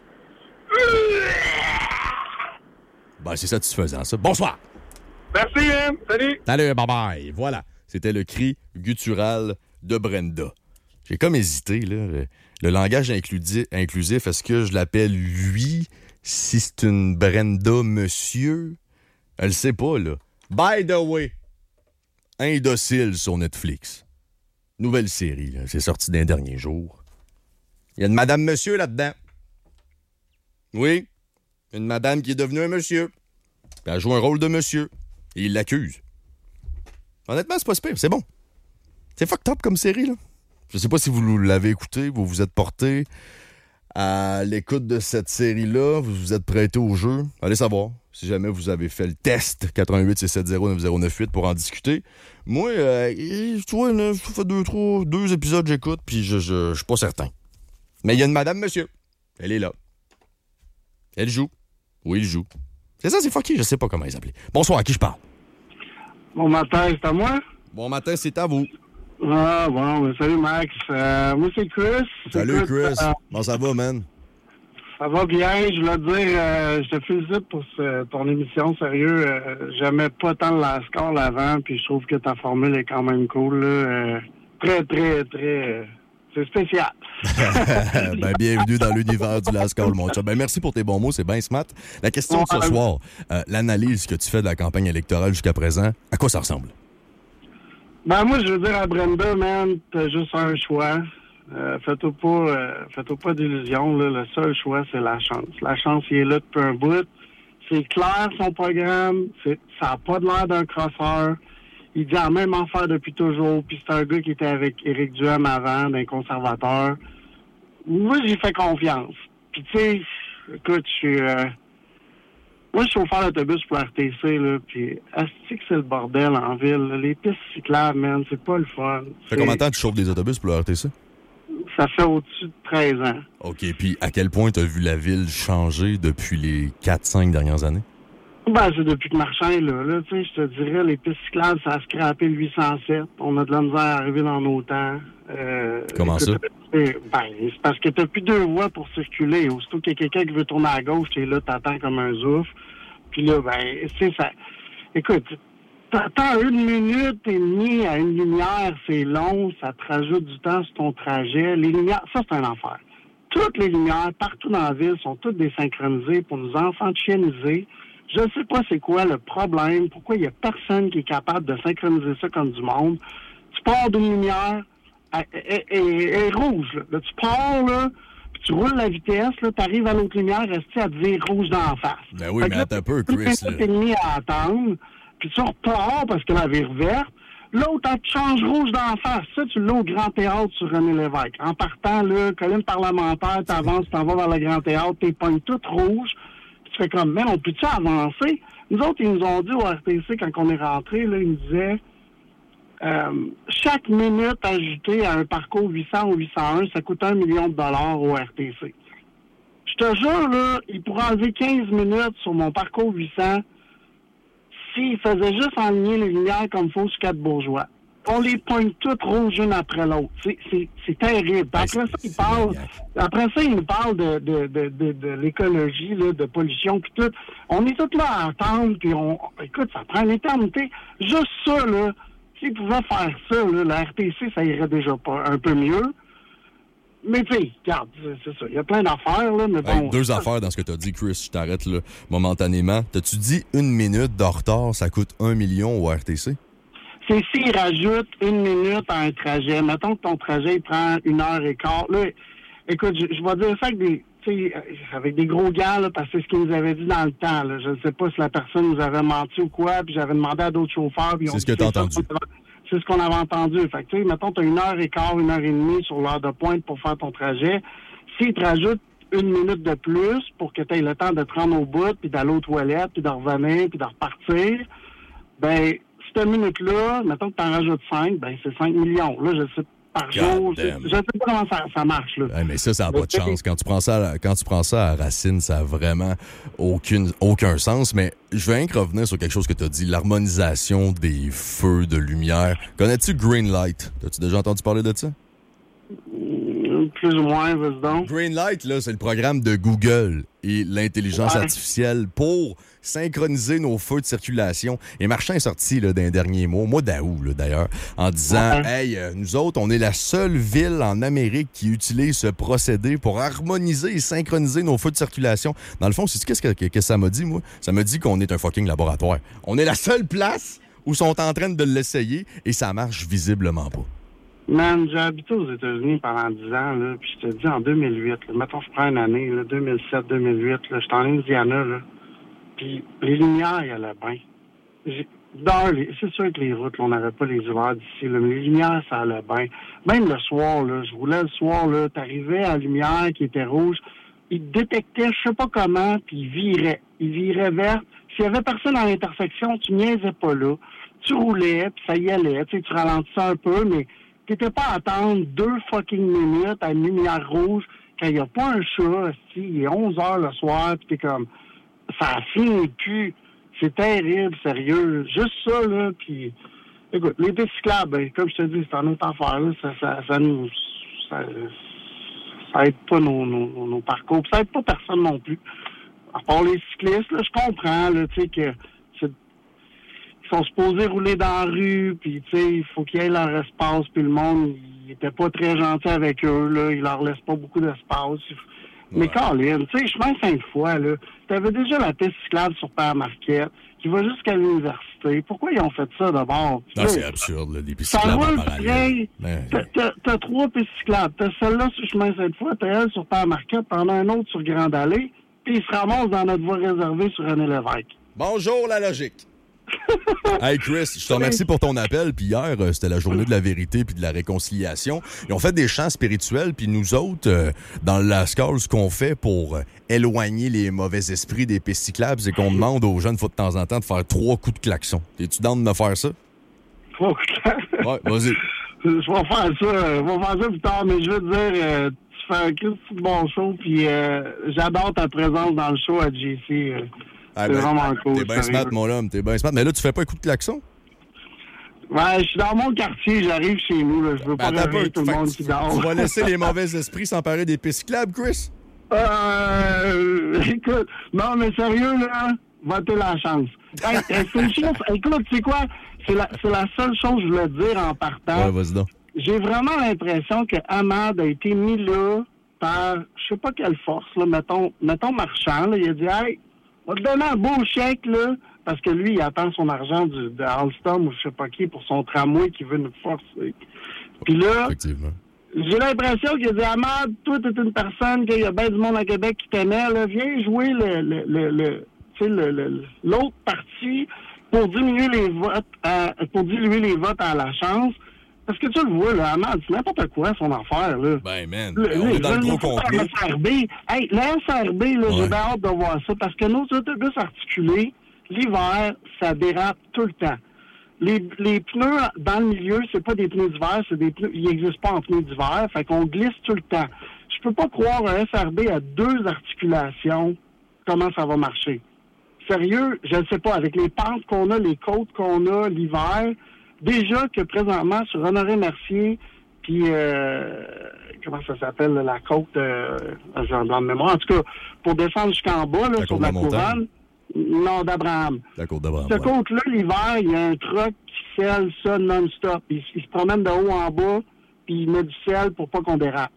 Ben, c'est satisfaisant, ça. Bonsoir! Merci, hein? Salut! Salut, bye-bye! Voilà, c'était le cri guttural de Brenda. J'ai comme hésité, là. Le, le langage inclusif, inclusif, est-ce que je l'appelle lui, si c'est une Brenda monsieur? Elle sait pas, là. By the way, Indocile sur Netflix. Nouvelle série, là. C'est sorti d'un dernier jour. Il y a une madame monsieur là-dedans. Oui, une madame qui est devenue un monsieur. Puis elle joue un rôle de monsieur. Et il l'accuse. Honnêtement, c'est pas super, c'est bon. C'est fucked up comme série, là. Je sais pas si vous l'avez écouté, vous vous êtes porté à l'écoute de cette série-là, vous vous êtes prêté au jeu. Allez savoir si jamais vous avez fait le test quatre un huit six sept zéro neuf zéro neuf huit pour en discuter. Moi, euh, tu vois, là, je fais deux, trois, deux épisodes, j'écoute, puis je, je, je suis pas certain. Mais il y a une madame, monsieur. Elle est là. Elle joue. Oui, il joue. C'est ça, c'est fucké, je sais pas comment elle s'appelait. Bonsoir, à qui je parle? Bon matin, c'est à moi? Bon matin, c'est à vous. Ah, bon, ben, salut Max. Euh, moi, c'est Chris. Salut Écoute, Chris. Euh, Bon, ça va, man? ça va bien. Je voulais te dire, euh, je te félicite pour ce, ton émission, sérieux. Euh, J'aimais pas tant le last call avant, puis je trouve que ta formule est quand même cool. Là. Euh, très, très, très... Euh, c'est spécial. ben, bienvenue dans l'univers du Last Call, mon chat. Ben, merci pour tes bons mots, c'est bien smart. La question de ce soir, euh, l'analyse que tu fais de la campagne électorale jusqu'à présent, à quoi ça ressemble? Ben, moi, je veux dire à Brenda, man, t'as juste un choix. Euh, fais-toi pas, euh, fais-toi pas d'illusions, là. Le seul choix, c'est la chance. La chance, il est là depuis un bout. C'est clair, son programme. C'est, ça n'a pas de l'air d'un crosseur. Il dit la même affaire depuis toujours. Puis c'est un gars qui était avec Éric Duhem avant, d'un conservateur. Moi, j'ai fait confiance. Puis tu sais, écoute, je suis... Euh, moi, je suis chauffeur d'autobus pour R T C, là, puis asti que c'est le bordel en ville. Là. Les pistes cyclables, man, c'est pas le fun. Ça fait combien de temps que tu chauffes des autobus pour le R T C? Ça fait au-dessus de treize ans. OK, puis à quel point tu as vu la ville changer depuis les quatre cinq dernières années? Ben, c'est depuis que Marchand est là, là, tu sais, je te dirais, les pistes cyclables, ça a scrappé le huit cent sept. On a de la misère à arriver dans nos temps. Euh, Comment écoute, ça? Ben, c'est parce que t'as plus deux voies pour circuler. Aussitôt qu'il y a quelqu'un qui veut tourner à gauche, t'es là, t'attends comme un zouf. Puis là, ben, tu sais, ça... Écoute, t'attends une minute et demie à une lumière, c'est long, ça te rajoute du temps sur ton trajet. Les lumières, ça, c'est un enfer. Toutes les lumières, partout dans la ville, sont toutes désynchronisées pour nous enfantianiser. Je ne sais pas c'est quoi le problème, pourquoi il n'y a personne qui est capable de synchroniser ça comme du monde. Tu pars d'une lumière, elle est rouge, là. Là, tu pars, là, puis tu roules la vitesse, là, tu arrives à l'autre lumière, resté à te dire rouge d'en face. Ben oui, fait mais là, attends un peu, Chris. Tu es mis à attendre, puis tu repars parce que la vie est verte. L'autre, elle te change rouge d'en face. Ça, tu l'as au Grand Théâtre sur René Lévesque. En partant, là, colline parlementaire, t'avances, t'en vas vers le Grand Théâtre, t'es pognes toute rouge. tu fais comme, mais on peut-tu avancer? Nous autres, ils nous ont dit au R T C, quand on est rentré, là, ils nous disaient, euh, chaque minute ajoutée à un parcours huit cents ou huit cent un, ça coûte un million de dollars au R T C. Je te jure, là, ils pourraient enlever quinze minutes sur mon parcours huit cents s'ils faisaient juste aligner les lumières comme il faut sur quatre bourgeois. On les pointe toutes rouges une après l'autre. C'est, c'est, c'est terrible. Après ça, ils parlent, après ça, ils nous parlent de, de, de, de, de l'écologie, là, de pollution, puis tout. On est tous là à attendre, puis on... Écoute, ça prend une éternité. Juste ça, là, s'ils pouvaient faire ça, là, la R T C, ça irait déjà pas un peu mieux. Mais tu sais, regarde, c'est ça. Il y a plein d'affaires, là, mais bon... Hey, deux affaires dans ce que tu as dit, Chris. Je t'arrête, là, momentanément. T'as-tu dit une minute de retard, ça coûte un million au R T C? C'est s'ils rajoutent une minute à un trajet. Mettons que ton trajet, il prend une heure et quart. Là, écoute, je, je vais dire ça avec des, tu sais, avec des gros gars, là, parce que c'est ce qu'ils nous avaient dit dans le temps, là. Je ne sais pas si la personne nous avait menti ou quoi, puis j'avais demandé à d'autres chauffeurs. Puis c'est ce que tu as entendu. C'est ce qu'on avait entendu. Fait que, tu sais, mettons, tu as une heure et quart, une heure et demie sur l'heure de pointe pour faire ton trajet. S'ils te rajoutent une minute de plus pour que tu aies le temps de te rendre au bout, puis d'aller aux toilettes, puis de revenir, puis de repartir, ben cette minute-là, mettons que tu en rajoutes cinq, ben c'est cinq millions. Là, je sais par jour. Je ne sais pas comment ça, ça marche. Là. Ouais, mais ça, ça n'a pas de chance. Quand tu prends ça à, quand tu prends ça à Racine, ça n'a vraiment aucune, aucun sens. Mais je veux rien que revenir sur quelque chose que tu as dit, l'harmonisation des feux de lumière. Connais-tu Greenlight? As-tu déjà entendu parler de ça? Plus ou moins, vas-y donc. Greenlight, là, c'est le programme de Google et l'intelligence ouais. artificielle pour synchroniser nos feux de circulation. Et Marchand est sorti là, d'un dernier mot, au mois d'août là, d'ailleurs, en disant ouais. « Hey, euh, nous autres, on est la seule ville en Amérique qui utilise ce procédé pour harmoniser et synchroniser nos feux de circulation. » Dans le fond, c'est qu'est-ce que, que, que ça m'a dit, moi? Ça m'a dit qu'on est un fucking laboratoire. On est la seule place où ils sont en train de l'essayer et ça marche visiblement pas. Man, j'ai habité aux États-Unis pendant dix ans, là, puis je te dis en deux mille huit, là, mettons je prends une année, là, deux mille sept deux mille huit, là, j'étais en Indiana, là, puis les lumières, il y allait bien. J'ai... Dans les... C'est sûr que les routes, là, on n'avait pas les hivers d'ici, là, mais les lumières, ça allait bien. Même le soir, là, je roulais le soir, là, t'arrivais à la lumière qui était rouge, il détectait, je sais pas comment, puis il virait. Il virait vert. S'il y avait personne à l'intersection, tu niaisais pas là. Tu roulais, puis ça y allait, tu sais, tu ralentissais un peu, mais t'étais pas à attendre deux fucking minutes à une lumière rouge quand il n'y a pas un chat, il est onze heures le soir, pis t'es comme, ça finit plus. C'est terrible, sérieux. Juste ça, là, puis écoute, les pistes cyclables, ben, comme je te dis, c'est une autre affaire, là, ça, ça, ça nous, ça, ça aide pas nos, nos, nos parcours, pis ça aide pas personne non plus. À part les cyclistes, là, je comprends, là, tu sais, que c'est ils sont supposés rouler dans la rue, puis tu sais, il faut qu'il y ait leur espace, puis le monde, il était pas très gentil avec eux, là, il leur laisse pas beaucoup d'espace. Ouais. Mais Colin, tu sais, chemin Sainte-Foy, là, t'avais déjà la piste cyclable sur Père Marquette, qui va jusqu'à l'université. Pourquoi ils ont fait ça d'abord? Non, c'est absurde, là, des pistes cyclables en parallèle. Mais... T'as, t'as trois pistes cyclables. T'as celle-là sur chemin Sainte-Foy, t'as elle sur Père Marquette, t'en as un autre sur Grande Allée, puis ils se ramassent dans notre voie réservée sur René Lévesque. Bonjour, la logique! Hey Chris, je te remercie pour ton appel. Puis hier, euh, c'était la journée de la vérité puis de la réconciliation. Ils ont fait des chants spirituels. Puis nous autres, euh, dans le Lascaux, ce qu'on fait pour euh, éloigner les mauvais esprits des pistes cyclables, c'est qu'on demande aux jeunes fois de temps en temps de faire trois coups de klaxon. Es-tu dans de me faire ça? Trois coups de klaxon? Ouais, vas-y. Je vais faire ça. Je vais faire ça plus tard, mais je veux te dire, euh, tu fais un petit bon show. Puis euh, j'adore ta présence dans le show à J C. Euh. Ah c'est ben, vraiment cool. T'es bien smart, mon homme. T'es bien smart. Mais là, tu fais pas un coup de klaxon? Ouais, je suis dans mon quartier. J'arrive chez nous. Là. Je veux ben, pas réveiller tout le monde qui dort. Tu vas laisser les mauvais esprits s'emparer des pistes cyclables, Chris? Euh... Écoute, non, mais sérieux, là, votez la chance. Hey, c'est une chose... Écoute, tu sais quoi? C'est la, c'est la seule chose que je voulais dire en partant. Ouais, vas-y donc. J'ai vraiment l'impression que Ahmad a été mis là par, je sais pas quelle force, là, mettons, mettons Marchand, là, il a dit, hey, on va te donner un beau chèque, là, parce que lui, il attend son argent du, de Alstom ou je sais pas qui pour son tramway qui veut nous forcer. Puis là, j'ai l'impression qu'il a dit, Ahmad, toi, t'es une personne, qu'il y a bien du monde à Québec qui t'aimait, là, viens jouer le, le, le, le, tu sais, le, le, l'autre partie pour diminuer les votes, à, pour diluer les votes à la chance. Parce que tu le vois, là, Amand, c'est n'importe quoi, son affaire, là. Ben, man, Le, on est dans le gros complot. complot. Le S R B, hey, le S R B, là, Ouais. j'ai bien hâte de voir ça, parce que nos autobus articulés, l'hiver, ça dérape tout le temps. Les, les pneus dans le milieu, c'est pas des pneus d'hiver, c'est des pneus, ils n'existent pas en pneus d'hiver, fait qu'on glisse tout le temps. Je peux pas croire un S R B à deux articulations, comment ça va marcher. Sérieux, je ne sais pas, avec les pentes qu'on a, les côtes qu'on a l'hiver, déjà que présentement, sur Honoré-Mercier, puis, euh, comment ça s'appelle, là, la côte, euh, j'ai un blanc de mémoire, en tout cas, pour descendre jusqu'en bas, là, La sur côte la de la montagne. couronne, nord d'Abraham. La côte d'Abraham. Cette ouais. côte-là, l'hiver, il y a un truck qui scelle ça non-stop. Il, il se promène de haut en bas, puis il met du sel pour pas qu'on dérape.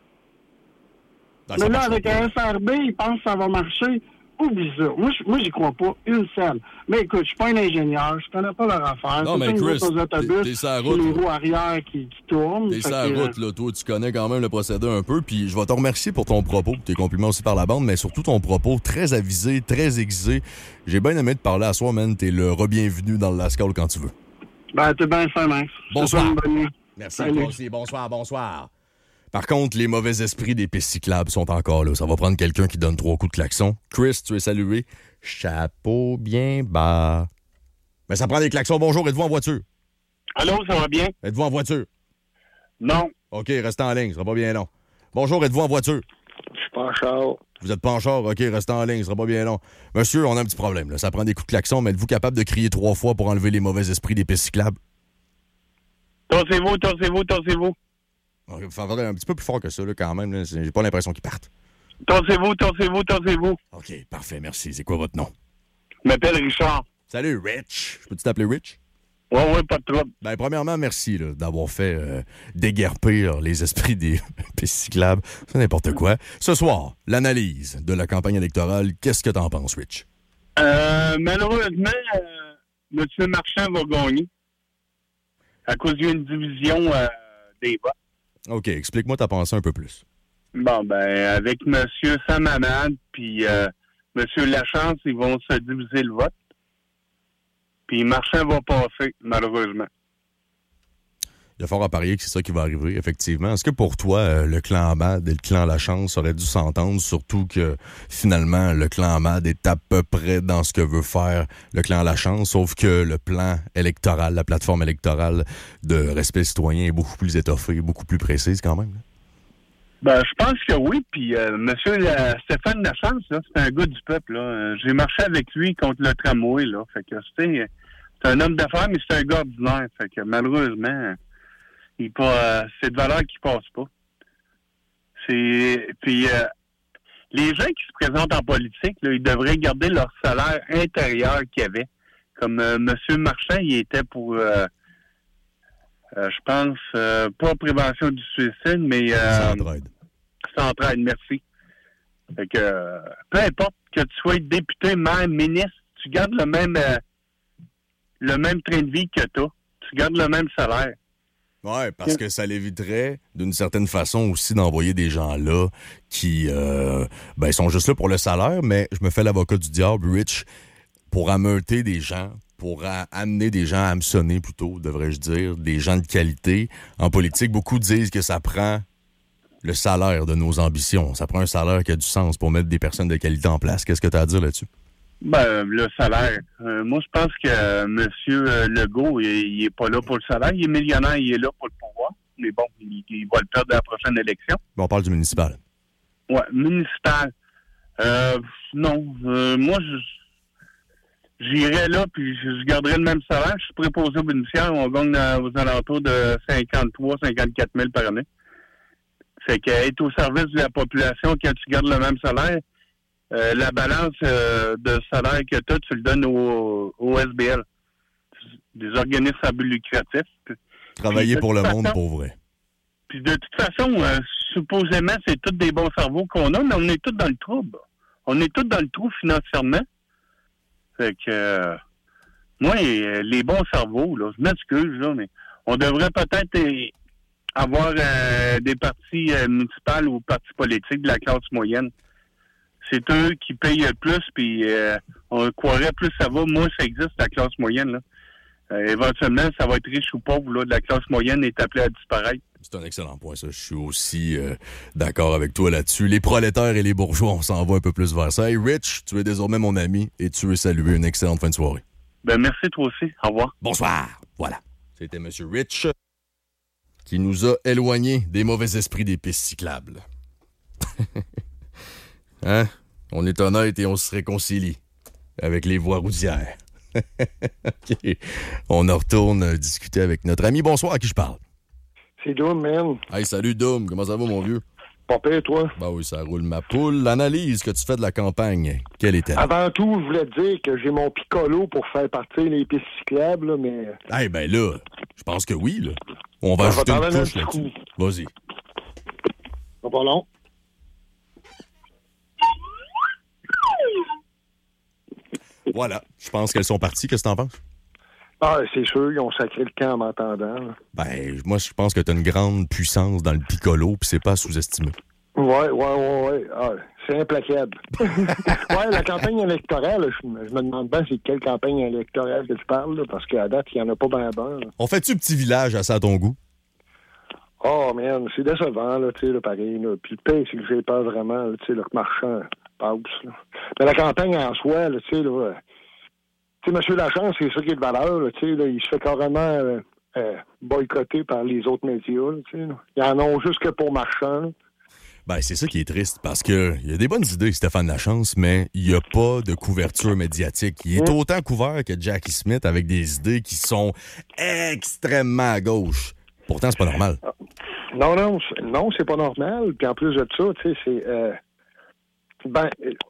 Ben, Mais ça là, marchera avec pas. un S R B, il pense que ça va marcher. Oublie ça. Moi, je- moi, j'y crois pas une scène. Mais écoute, je suis pas un ingénieur, je connais pas leur affaire. Non, mais C'est Chris, aux autobus, t'es- t'es sur la c'est route, les là. roues arrière qui, qui tournent. T'es Fait sur la que, route, là. Toi, tu connais quand même le procédé un peu. Puis je vais te remercier pour ton propos, tes compliments aussi par la bande, mais surtout ton propos très avisé, très aiguisé. J'ai bien aimé te parler à soi, man. T'es le re-bienvenu dans le Lascaux quand tu veux. Ben, t'es bien fin, Max. Bonsoir. C'est pas une bonne nuit. Merci, Salut. toi aussi. Bonsoir, bonsoir. Par contre, les mauvais esprits des pistes cyclables sont encore là. Ça va prendre quelqu'un qui donne trois coups de klaxon. Chris, tu es salué. Chapeau bien bas. Mais ça prend des klaxons. Bonjour, êtes-vous en voiture? Allô, ça va bien? Êtes-vous en voiture? Non. OK, restez en ligne, ce sera pas bien long. Bonjour, êtes-vous en voiture? Je suis pas en char. Vous êtes pas en char? OK, restez en ligne, ce sera pas bien long. Monsieur, on a un petit problème, là. Ça prend des coups de klaxon, mais êtes-vous capable de crier trois fois pour enlever les mauvais esprits des pistes cyclables? Torsez-vous, torsez-vous, torsez-vous. Il va falloir un petit peu plus fort que ça, là, quand même. Là. C'est- J'ai pas l'impression qu'ils partent. Torsez-vous, torsez-vous, torsez-vous. OK, parfait, merci. C'est quoi votre nom? Je m'appelle Richard. Salut, Rich. Je peux-tu t'appeler Rich? Ouais, ouais, pas de trouble. Ben, premièrement, merci là, d'avoir fait euh, déguerpir les esprits des pistes cyclables. C'est n'importe quoi. Ce soir, l'analyse de la campagne électorale. Qu'est-ce que t'en penses, Rich? Euh, malheureusement, euh, M. Marchand va gagner. À cause d'une division euh, des votes. OK, explique-moi ta pensée un peu plus. Bon, ben, avec M. Sam Hamad puis euh, M. Lachance, ils vont se diviser le vote. Puis Marchand va passer, malheureusement. Il y a fort à parier que c'est ça qui va arriver, effectivement. Est-ce que pour toi, euh, le clan Hamad et le clan Lachance auraient dû s'entendre, surtout que finalement, le clan Hamad est à peu près dans ce que veut faire le clan Lachance, sauf que le plan électoral, la plateforme électorale de respect citoyen est beaucoup plus étoffée, beaucoup plus précise quand même. Là. Ben, je pense que oui. Puis, euh, M. La- Stéphane Lachance, là, c'est un gars du peuple. Là. Euh, J'ai marché avec lui contre le tramway. Là. Fait que, c'est, c'est un homme d'affaires, mais c'est un gars ordinaire. Fait que, malheureusement, il pas, euh, c'est de valeur qui passe pas. C'est, puis, euh, les gens qui se présentent en politique, là, ils devraient garder leur salaire intérieur qu'ils avaient. Comme euh, M. Marchand, il était pour... Euh, Euh, je pense, euh, pas prévention du suicide, mais... Euh, Centraide. Centraide, merci. Fait que, euh, peu importe que tu sois député, maire, ministre, tu gardes le même euh, le même train de vie que toi. Tu gardes le même salaire. Ouais, parce que ça l'éviterait, d'une certaine façon aussi, d'envoyer des gens là qui euh, ben, sont juste là pour le salaire, mais je me fais l'avocat du diable, Rich, pour ameuter des gens, pour a- amener des gens à hameçonner plutôt, devrais-je dire, des gens de qualité. En politique, beaucoup disent que ça prend le salaire de nos ambitions. Ça prend un salaire qui a du sens pour mettre des personnes de qualité en place. Qu'est-ce que tu as à dire là-dessus? Ben, le salaire. Euh, moi, je pense que euh, M. Legault, il, il est pas là pour le salaire. Il est millionnaire, il est là pour le pouvoir. Mais bon, il, il va le perdre à la prochaine élection. Bon, on parle du municipal. Ouais, municipal. Euh, non. Euh, moi, je j'irais là, puis je garderais le même salaire. Je suis préposé au bénéficiaire. On gagne dans- aux alentours de cinquante-trois, cinquante-quatre mille par année. Fait qu'être au service de la population, quand tu gardes le même salaire, euh, la balance euh, de salaire que tu as, tu le donnes au, au S B L. Des organismes à but lucratif. Travailler Puis, pour de le toute monde, façon- pour vrai. Puis de toute façon, euh, supposément, c'est tous des bons cerveaux qu'on a, mais on est tous dans le trouble. On est tous dans le trou financièrement. Fait que, euh, moi, euh, les bons cerveaux, là, je m'excuse, là, mais on devrait peut-être euh, avoir euh, des partis euh, municipales ou partis politiques de la classe moyenne. C'est eux qui payent le plus, puis euh, on croirait plus ça va. Moi, ça existe, la classe moyenne, là. Euh, éventuellement, ça va être riche ou pauvre, là, de la classe moyenne est appelée à disparaître. C'est un excellent point, ça. Je suis aussi euh, d'accord avec toi là-dessus. Les prolétaires et les bourgeois, on s'en va un peu plus vers ça. Hey, Rich, tu es désormais mon ami et tu veux saluer une excellente fin de soirée. Ben, merci toi aussi. Au revoir. Bonsoir. Voilà. C'était M. Rich qui nous a éloignés des mauvais esprits des pistes cyclables. Hein? On est honnête et on se réconcilie avec les voies routières. OK. On en retourne discuter avec notre ami. Bonsoir, à qui je parle? C'est Doom, man. Hey, salut Doom. Comment ça va, mon vieux? Pas pire, toi? Ben oui, ça roule ma poule. L'analyse que tu fais de la campagne, quelle était-elle? Avant tout, je voulais te dire que j'ai mon piccolo pour faire partir les pistes cyclables, là, mais... Eh hey, ben là, je pense que oui, là. On va ça ajouter va une couche là-dessus. Vas-y. Pas pas long. Voilà. Je pense qu'elles sont parties. Qu'est-ce que t'en penses? Ah, c'est sûr, ils ont sacré le camp en m'entendant. Là. Ben, moi, je pense que t'as une grande puissance dans le piccolo, puis c'est pas à sous-estimer. Ouais, ouais, ouais, ouais. Ah, c'est implacable. Ouais, la campagne électorale, je, je me demande bien c'est quelle campagne électorale que tu parles, là, parce qu'à date, il n'y en a pas ben ben. Là. On fait-tu petit village à ça à ton goût? Oh, man, c'est décevant, là, tu sais, là, pareil. Là. Puis le pire, c'est que j'ai peur vraiment, tu sais, le marchand passe, là. Mais la campagne en soi, là, tu sais, là... Tu sais, M. Lachance, c'est ça qui est de valeur, tu sais, là, il se fait carrément euh, euh, boycotter par les autres médias, tu sais, là. Ils en ont juste que pour marchand, là. Ben, c'est ça qui est triste, parce que il y a des bonnes idées, Stéphane Lachance, mais il n'y a pas de couverture médiatique. Il est mmh. autant couvert que Jackie Smith avec des idées qui sont extrêmement à gauche. Pourtant, c'est pas normal. Non, non, c'est, non, c'est pas normal. Puis en plus de ça, tu sais, c'est... Euh, ben,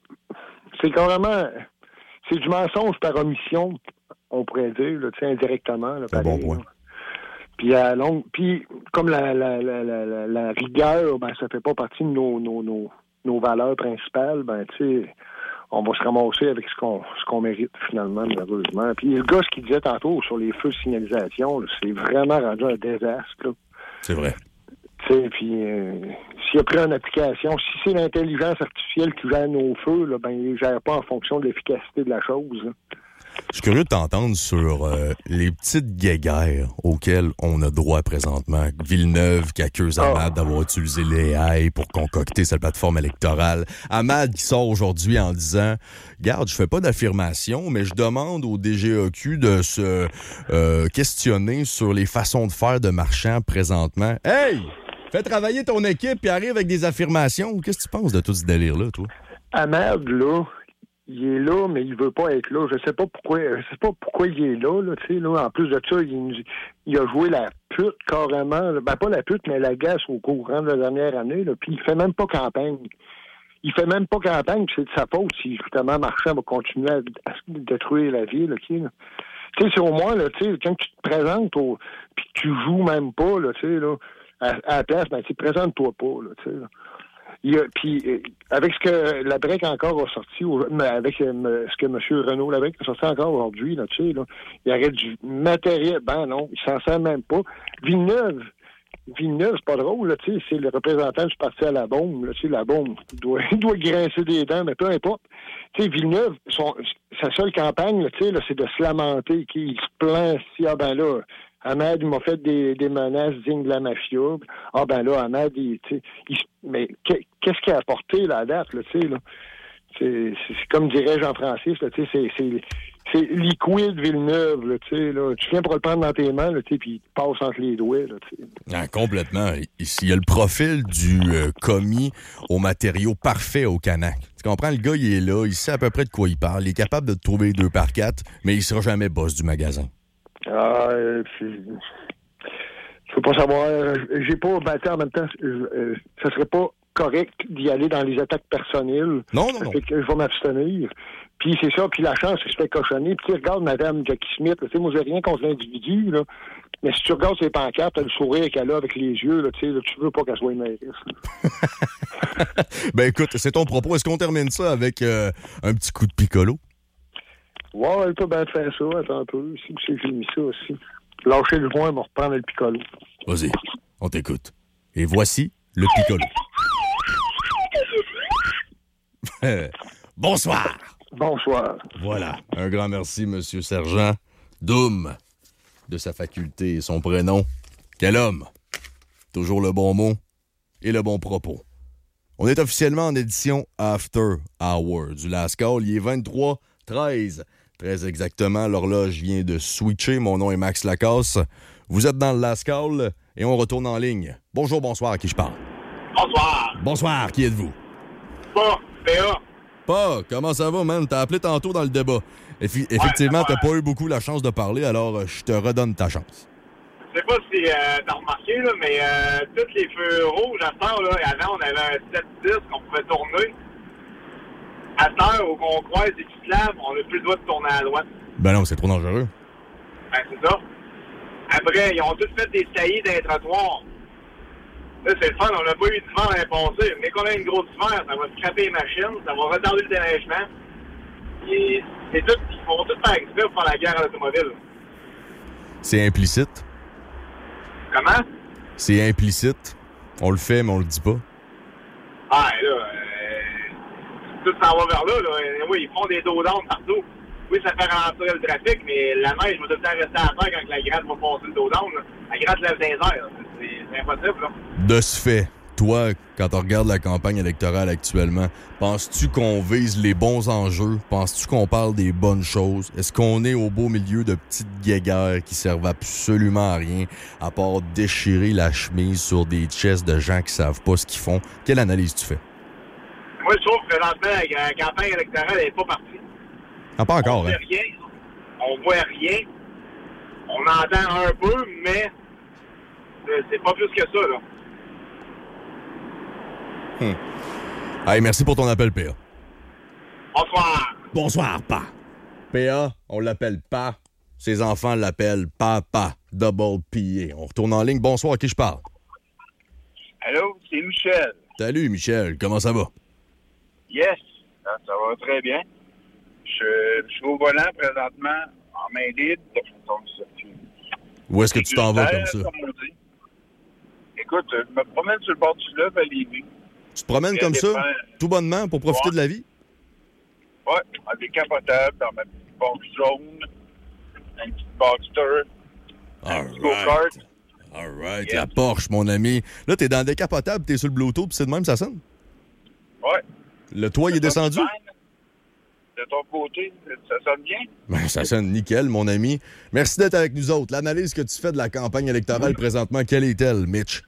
c'est carrément... C'est du mensonge par omission, on pourrait dire, tu sais, indirectement. Là, c'est un bon point. Puis, à longue, puis comme la, la, la, la, la rigueur, ben, ça fait pas partie de nos, nos, nos, nos valeurs principales, ben, tu sais, on va se ramasser avec ce qu'on, ce qu'on mérite, finalement, malheureusement. Puis le gars, ce qu'il disait tantôt sur les feux de signalisation, là, c'est vraiment rendu un désastre, là. C'est vrai. Tu sais, puis euh, s'il a pris une application, si c'est l'intelligence artificielle qui gère nos feux, là, ben, il ne gère pas en fonction de l'efficacité de la chose, là. Je suis curieux de t'entendre sur euh, les petites guéguerres auxquelles on a droit présentement. Villeneuve qui accuse Ahmad oh. d'avoir utilisé l'A I pour concocter sa plateforme électorale. Ahmad qui sort aujourd'hui en disant « Garde, je fais pas d'affirmation, mais je demande au D G E Q de se euh, questionner sur les façons de faire de marchands présentement. » Hey! Fais travailler ton équipe et arrive avec des affirmations. Qu'est-ce que tu penses de tout ce délire-là, toi? Ahmad, là... Il est là, mais il veut pas être là. Je sais pas pourquoi. Je sais pas pourquoi il est là, là, tu sais, là. En plus de ça, il, il a joué la pute carrément. Là. Ben pas la pute, mais la gasse au courant de la dernière année, là. Puis il fait même pas campagne. Il fait même pas campagne, puis c'est de sa faute si justement Marchand va continuer à, à détruire la ville, là, tu sais. Tu sais, c'est au moins, là, tu sais, quand tu te présentes au. Puis que tu joues même pas, là, tu sais, là, à, à la place, ben tu présente-toi pas, là, tu sais, là. Puis, avec ce que la Brec encore a sorti, avec euh, ce que M. Renaud Labrec a sorti encore aujourd'hui, là, tu sais, là, il y aurait du matériel. Ben non, il s'en sert même pas. Villeneuve, Villeneuve, c'est pas drôle, là, tu sais, c'est le représentant du parti à la bombe, là, tu sais, la bombe, il doit, il doit grincer des dents, mais peu importe. Tu sais, Villeneuve, son, sa seule campagne, là, tu sais, là, c'est de se lamenter, qu'il se plaint si, ah ben là, Ahmad, il m'a fait des, des menaces dignes de la mafia. Ah ben là, Ahmad, il, tu sais, il, mais qu'est-ce qu'il a apporté là, à date, là, tu sais, là? C'est, c'est, c'est comme dirait Jean-Francis, là, tu sais, c'est, c'est, c'est liquide Villeneuve, là, tu sais, là. Tu viens pour le prendre dans tes mains, là, tu sais, puis il passe entre les doigts, là, tu sais. Ah, complètement. Ici, il y a le profil du euh, commis au matériau parfait au Canac. Tu comprends? Le gars, il est là, il sait à peu près de quoi il parle, il est capable de te trouver deux par quatre, mais il sera jamais boss du magasin. Ah, euh, je veux pas savoir. J'ai pas battu en même temps. Euh, ça serait pas correct d'y aller dans les attaques personnelles. Non, non, non. Fait que je vais m'abstenir. Puis c'est ça. Puis la chance, c'est que je fais cochonner. Puis tu regardes Mme Jackie Smith. Tu sais, moi, j'ai rien contre l'individu, là. Mais si tu regardes ses pancartes, t'as le sourire qu'elle a avec les yeux, là, tu sais, là, tu veux pas qu'elle soit une mairesse. Ben écoute, c'est ton propos. Est-ce qu'on termine ça avec euh, un petit coup de piccolo? Ouais, elle peut bien faire ça, attends un peu. Si vous j'ai mis ça aussi. Lâchez le joint, on va reprendre le piccolo. Vas-y, on t'écoute. Et voici le piccolo. Bonsoir. Bonsoir. Voilà. Un grand merci, Monsieur Sergent. Doom. de sa faculté et son prénom. Quel homme! Toujours le bon mot et le bon propos. On est officiellement en édition After Hour du Last Call. Il est vingt-trois treize. Très exactement, l'horloge vient de switcher. Mon nom est Max Lacasse. Vous êtes dans le Last Call et on retourne en ligne. Bonjour, bonsoir, à qui je parle? Bonsoir. Bonsoir, qui êtes-vous? Pas, P A. Pas, comment ça va, man? T'as appelé tantôt dans le débat. Effi- effectivement, ouais, t'as pas eu beaucoup la chance de parler, alors euh, je te redonne ta chance. Je sais pas si euh, t'as remarqué, là, mais euh, tous les feux rouges à cette heure, là, avant, on avait un sept dix qu'on pouvait tourner. À cette heure où on croise et qui se lave, on n'a plus le droit de tourner à droite. Ben non, c'est trop dangereux. Ben, c'est ça. Après, ils ont tous fait des saillies d'un trottoir. Là, c'est le fun, on n'a pas eu d'hiver à passer. Mais qu'on a une grosse hiver, ça va scraper les machines, ça va retarder le déneigement. Et c'est tout, ils vont tout faire exprès pour faire la guerre à l'automobile. C'est implicite. Comment? C'est implicite. On le fait, mais on le dit pas. Ah, là, euh, tout s'en va vers là, là. Oui, ils font des dos d'âne partout. Oui, ça fait ralentir le trafic, mais la neige va tout le temps rester à terre quand la gratte va passer le dos d'âne. La gratte lève des airs. C'est, c'est impossible, là. De ce fait, toi, quand on regarde la campagne électorale actuellement, penses-tu qu'on vise les bons enjeux? Penses-tu qu'on parle des bonnes choses? Est-ce qu'on est au beau milieu de petites guéguerres qui servent absolument à rien, à part déchirer la chemise sur des chests de gens qui savent pas ce qu'ils font? Quelle analyse tu fais? Moi, je trouve que présentement, la campagne électorale n'est pas partie. Ah, pas encore, on hein? voit rien. On voit rien. On entend un peu, mais c'est pas plus que ça, là. Hum. Hey, merci pour ton appel, P A. Bonsoir. Bonsoir, Pa. P A, on l'appelle Pa. Ses enfants l'appellent Papa. Double P A. On retourne en ligne. Bonsoir, à qui je parle? Allô, c'est Michel. Salut, Michel. Comment ça va? Yes, ça, ça va très bien. Je, je suis au volant présentement, en main libre, de façon de Où est-ce que tu t'en vas comme ça? Comme on dit. Écoute, je me promène sur le bord du fleuve à Lévis. Tu te promènes comme ça, tout bonnement, pour profiter ouais. de la vie? Ouais, en décapotable, dans ma petite box jaune, un petit Boxster, un petit go-kart. All right, yeah. La Porsche, mon ami. Là, t'es dans le décapotable, t'es sur le Bluetooth, puis c'est de même, ça sonne? Ouais. Le toit, il est descendu? De ton côté, ça sonne bien? Ben, ça sonne nickel, mon ami. Merci d'être avec nous autres. L'analyse que tu fais de la campagne électorale présentement, quelle est-elle, Mitch?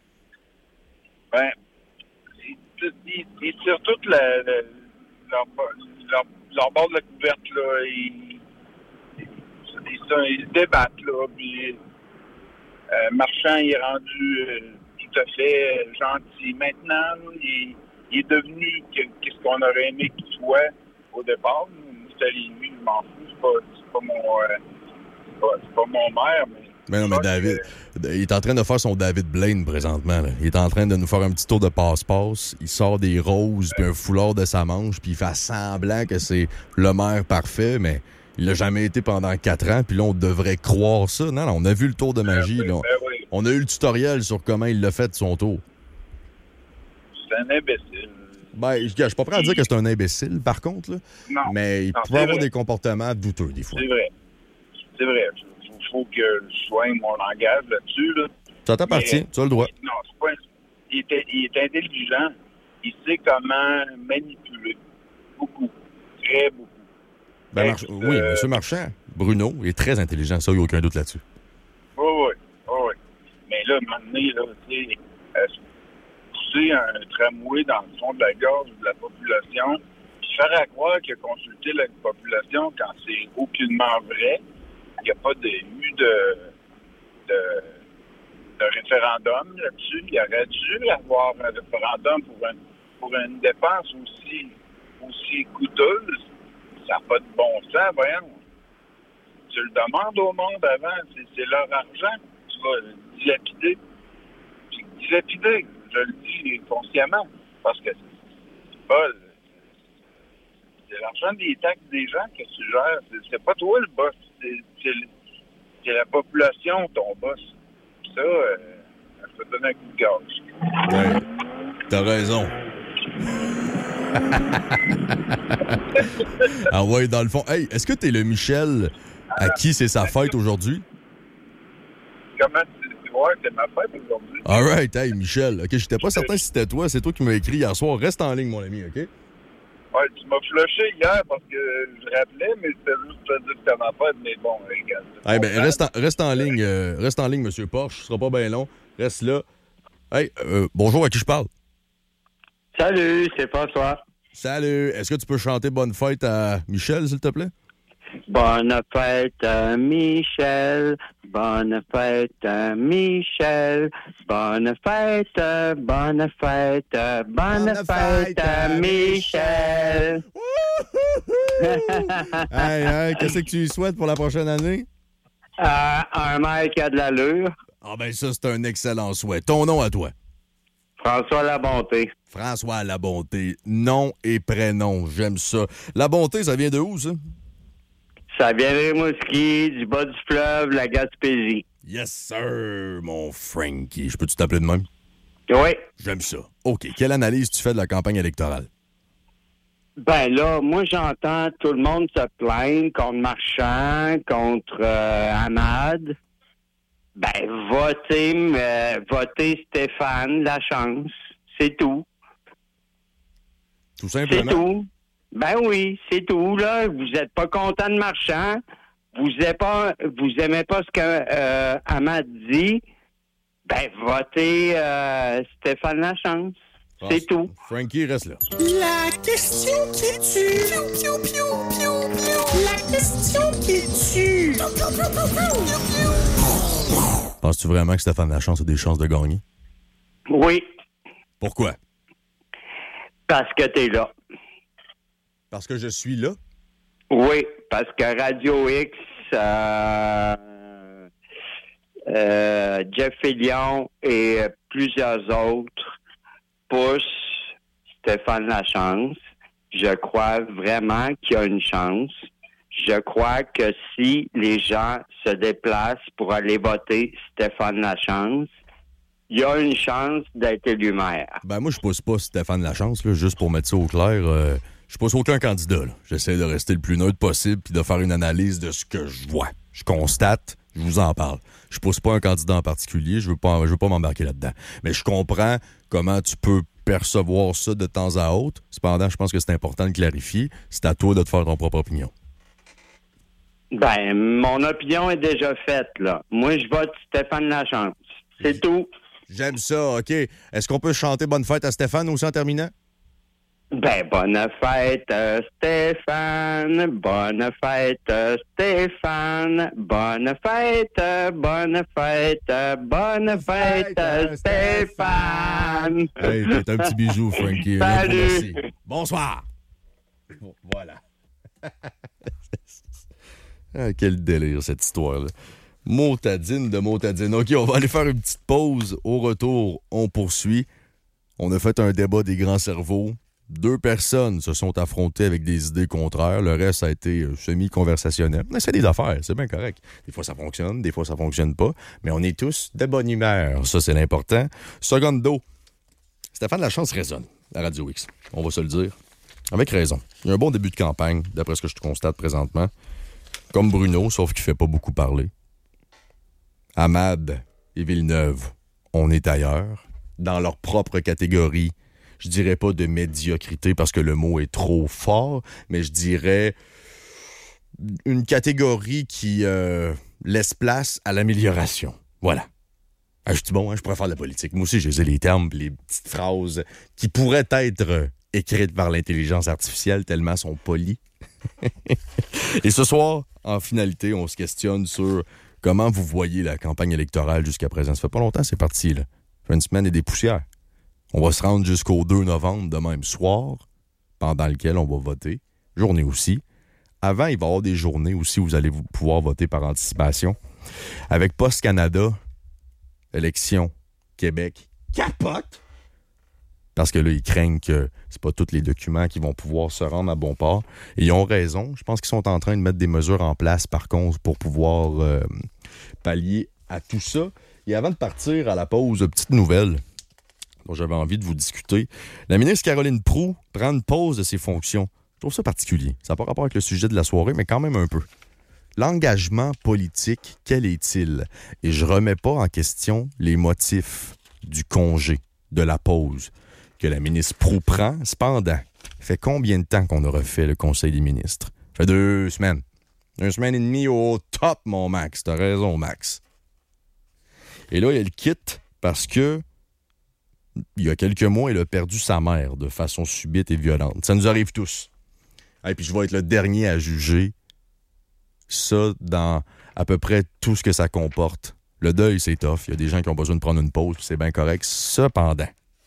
Ben, ils, ils, ils tirent toute la, la, leur, leur, leur bord de la couverte, là. Ils, ils, ils, ils débattent, là. Puis, euh, Marchand, il est rendu euh, tout à fait euh, gentil. Maintenant, il, il est devenu qu'est-ce qu'on aurait aimé qu'il soit au départ. C'était lui, je m'en fous. C'est pas, c'est pas mon euh, c'est pas, c'est pas mon maire, mais. Mais non, mais David, que... il est en train de faire son David Blaine présentement. Là. Il est en train de nous faire un petit tour de passe-passe. Il sort des roses puis un foulard de sa manche puis il fait semblant que c'est le maire parfait, mais il l'a jamais été pendant quatre ans. Puis là, on devrait croire ça. Non, non, on a vu le tour de magie. Ben oui, là. Ben oui. On a eu le tutoriel sur comment il l'a fait de son tour. C'est un imbécile. Ben, je, je suis pas prêt à dire que c'est un imbécile, par contre, là. Non. Mais il non, peut avoir vrai. des comportements douteux, des fois. C'est vrai. C'est vrai. Il faut que je soigne mon langage là-dessus. Là. Ça t'appartient, tu as le droit. Non, c'est pas... Il est, il est intelligent. Il sait comment manipuler. Beaucoup. Très beaucoup. Ben, March... euh... Oui, M. Marchand, Bruno, est très intelligent. Ça, il n'y a aucun doute là-dessus. Oui, oui. Oui, oui. Mais là, maintenant, là, tu sais, euh, pousser un tramway dans le fond de la gorge de la population, puis faire à croire qu'il a consulté la population quand c'est aucunement vrai. Il n'y a pas de, eu de, de, de référendum là-dessus. Il aurait dû avoir un référendum pour, un, pour une dépense aussi, aussi coûteuse. Ça n'a pas de bon sens, voyons. Tu le demandes au monde avant, c'est, c'est leur argent. Tu vas dilapider. Puis dilapider, je le dis consciemment, parce que c'est pas... C'est l'argent des taxes des gens que tu gères. C'est, c'est pas toi le boss. C'est, c'est, c'est la population, ton boss. Puis ça, euh, ça te donne un coup de gaz. Ouais. T'as raison. Ah ouais, dans le fond. Hey, est-ce que t'es le Michel à qui c'est sa fête aujourd'hui? comment tu... Ouais, c'est ma fête aujourd'hui. All right, hey, Michel. OK, j'étais pas certain si c'était toi. C'est toi qui m'as écrit hier soir. Reste en ligne, mon ami, OK? Ouais, tu m'as flushé hier parce que je rappelais, mais c'était juste pour te dire que c'était ma fête, mais bon, regarde. Hey, ben, reste en, reste en ligne, euh, reste en ligne, monsieur Porsche. Ce sera pas bien long. Reste là. Hey, euh, bonjour, à qui je parle? Salut, c'est François. Salut. Est-ce que tu peux chanter Bonne fête à Michel, s'il te plaît? Bonne fête à Michel, bonne fête à Michel, bonne fête, bonne fête, bonne fête à Michel. Hey, hey, qu'est-ce que tu lui souhaites pour la prochaine année? Euh, un mec qui a de l'allure. Ah ben ça, c'est un excellent souhait. Ton nom à toi? François Labonté. François Labonté. Nom et prénom, j'aime ça. La bonté, ça vient de où, ça? Ça vient des Rimouski, du bas du fleuve, la Gaspésie. Yes, sir, mon Frankie. Je peux-tu t'appeler de même? Oui. J'aime ça. OK. Quelle analyse tu fais de la campagne électorale? Ben là, moi, j'entends tout le monde se plaindre contre Marchand, contre euh, Hamad. Ben, votez, euh, votez Stéphane Lachance. C'est tout. Tout simplement? C'est tout. Ben oui, c'est tout, là. Vous n'êtes pas content de Marchand. Vous n'aimez pas, vous aimez pas ce que euh, Hamad dit. Ben, votez euh, Stéphane Lachance. Ah, c'est tout. Frankie, reste là. La question qui tue. Piou, piou, piou, piou, piou. La question qui tue. Piou, piou, piou, piou, piou, piou. Penses-tu vraiment que Stéphane Lachance a des chances de gagner? Oui. Pourquoi? Parce que t'es là. Parce que je suis là? Oui, parce que Radio X, euh, euh, Jeff Fillion et plusieurs autres poussent Stéphane Lachance. Je crois vraiment qu'il y a une chance. Je crois que si les gens se déplacent pour aller voter Stéphane Lachance, il y a une chance d'être élu maire. Ben moi, je pousse pas Stéphane Lachance, là, juste pour mettre ça au clair. Euh, je pousse aucun candidat. Là. J'essaie de rester le plus neutre possible puis de faire une analyse de ce que je vois. Je constate, je vous en parle. Je pousse pas un candidat en particulier, je veux pas, je veux pas m'embarquer là-dedans. Mais je comprends comment tu peux percevoir ça de temps à autre. Cependant, je pense que c'est important de clarifier. C'est à toi de te faire ton propre opinion. Ben, mon opinion est déjà faite, là. Moi, je vote Stéphane Lachance. C'est tout. J'aime ça, OK. Est-ce qu'on peut chanter Bonne fête à Stéphane aussi en terminant? Ben, bonne fête, euh, Stéphane. Bonne fête, euh, Stéphane. Bonne fête, euh, bonne fête, euh, bonne fête, euh, Stéphane. Hey, t'es un petit bijou, Frankie. Salut. Merci. Bonsoir. Bon, voilà. Ah, quel délire, cette histoire-là. Motadine de motadine. OK, on va aller faire une petite pause. Au retour, on poursuit. On a fait un débat des grands cerveaux. Deux personnes se sont affrontées avec des idées contraires. Le reste a été semi-conversationnel. On essaie des affaires, c'est bien correct. Des fois, ça fonctionne, des fois, ça fonctionne pas. Mais on est tous de bonne humeur. Ça, c'est l'important. Secondo, Stéphane Lachance résonne à Radio X. On va se le dire. Avec raison. Il y a un bon début de campagne, d'après ce que je constate présentement. Comme Bruno, sauf qu'il fait pas beaucoup parler. Hamad et Villeneuve, on est ailleurs. Dans leur propre catégorie, je dirais pas de médiocrité parce que le mot est trop fort, mais je dirais une catégorie qui euh, laisse place à l'amélioration. Voilà. Ah, je dis bon, hein, je pourrais faire de la politique. Moi aussi, j'ai les termes, les petites phrases qui pourraient être écrites par l'intelligence artificielle tellement elles sont polies. Et ce soir, en finalité, on se questionne sur comment vous voyez la campagne électorale jusqu'à présent. Ça fait pas longtemps, c'est parti, là. Ça fait une semaine et des poussières. On va se rendre jusqu'au deux novembre, de même soir, pendant lequel on va voter. Journée aussi. Avant, il va y avoir des journées aussi où vous allez pouvoir voter par anticipation. Avec Post Canada, élection, Québec, capote! Parce que là, ils craignent que c'est pas tous les documents qui vont pouvoir se rendre à bon port. Et ils ont raison. Je pense qu'ils sont en train de mettre des mesures en place, par contre, pour pouvoir euh, pallier à tout ça. Et avant de partir à la pause, petite nouvelle dont j'avais envie de vous discuter. La ministre Caroline Proulx prend une pause de ses fonctions. Je trouve ça particulier. Ça n'a pas rapport avec le sujet de la soirée, mais quand même un peu. l'engagement politique, quel est-il? Et je remets pas en question les motifs du congé, de la pause que la ministre Proulx prend. Cependant, fait combien de temps qu'on a refait le Conseil des ministres? Ça fait deux semaines. Deux semaines et demie au top, mon Max. T'as raison, Max. Et là, elle quitte parce que il y a quelques mois, elle a perdu sa mère de façon subite et violente. Ça nous arrive tous. Et puis je vais être le dernier à juger ça dans à peu près tout ce que ça comporte. Le deuil, c'est tough. Il y a des gens qui ont besoin de prendre une pause, puis c'est bien correct. Cependant,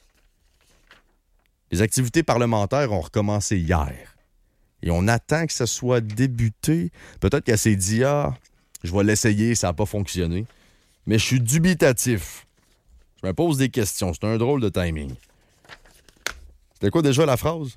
les activités parlementaires ont recommencé hier. Et on attend que ça soit débuté. Peut-être qu'elle s'est dit « Ah, je vais l'essayer, ça n'a pas fonctionné. » Mais je suis dubitatif. Je me pose des questions. C'est un drôle de timing. C'était quoi déjà la phrase?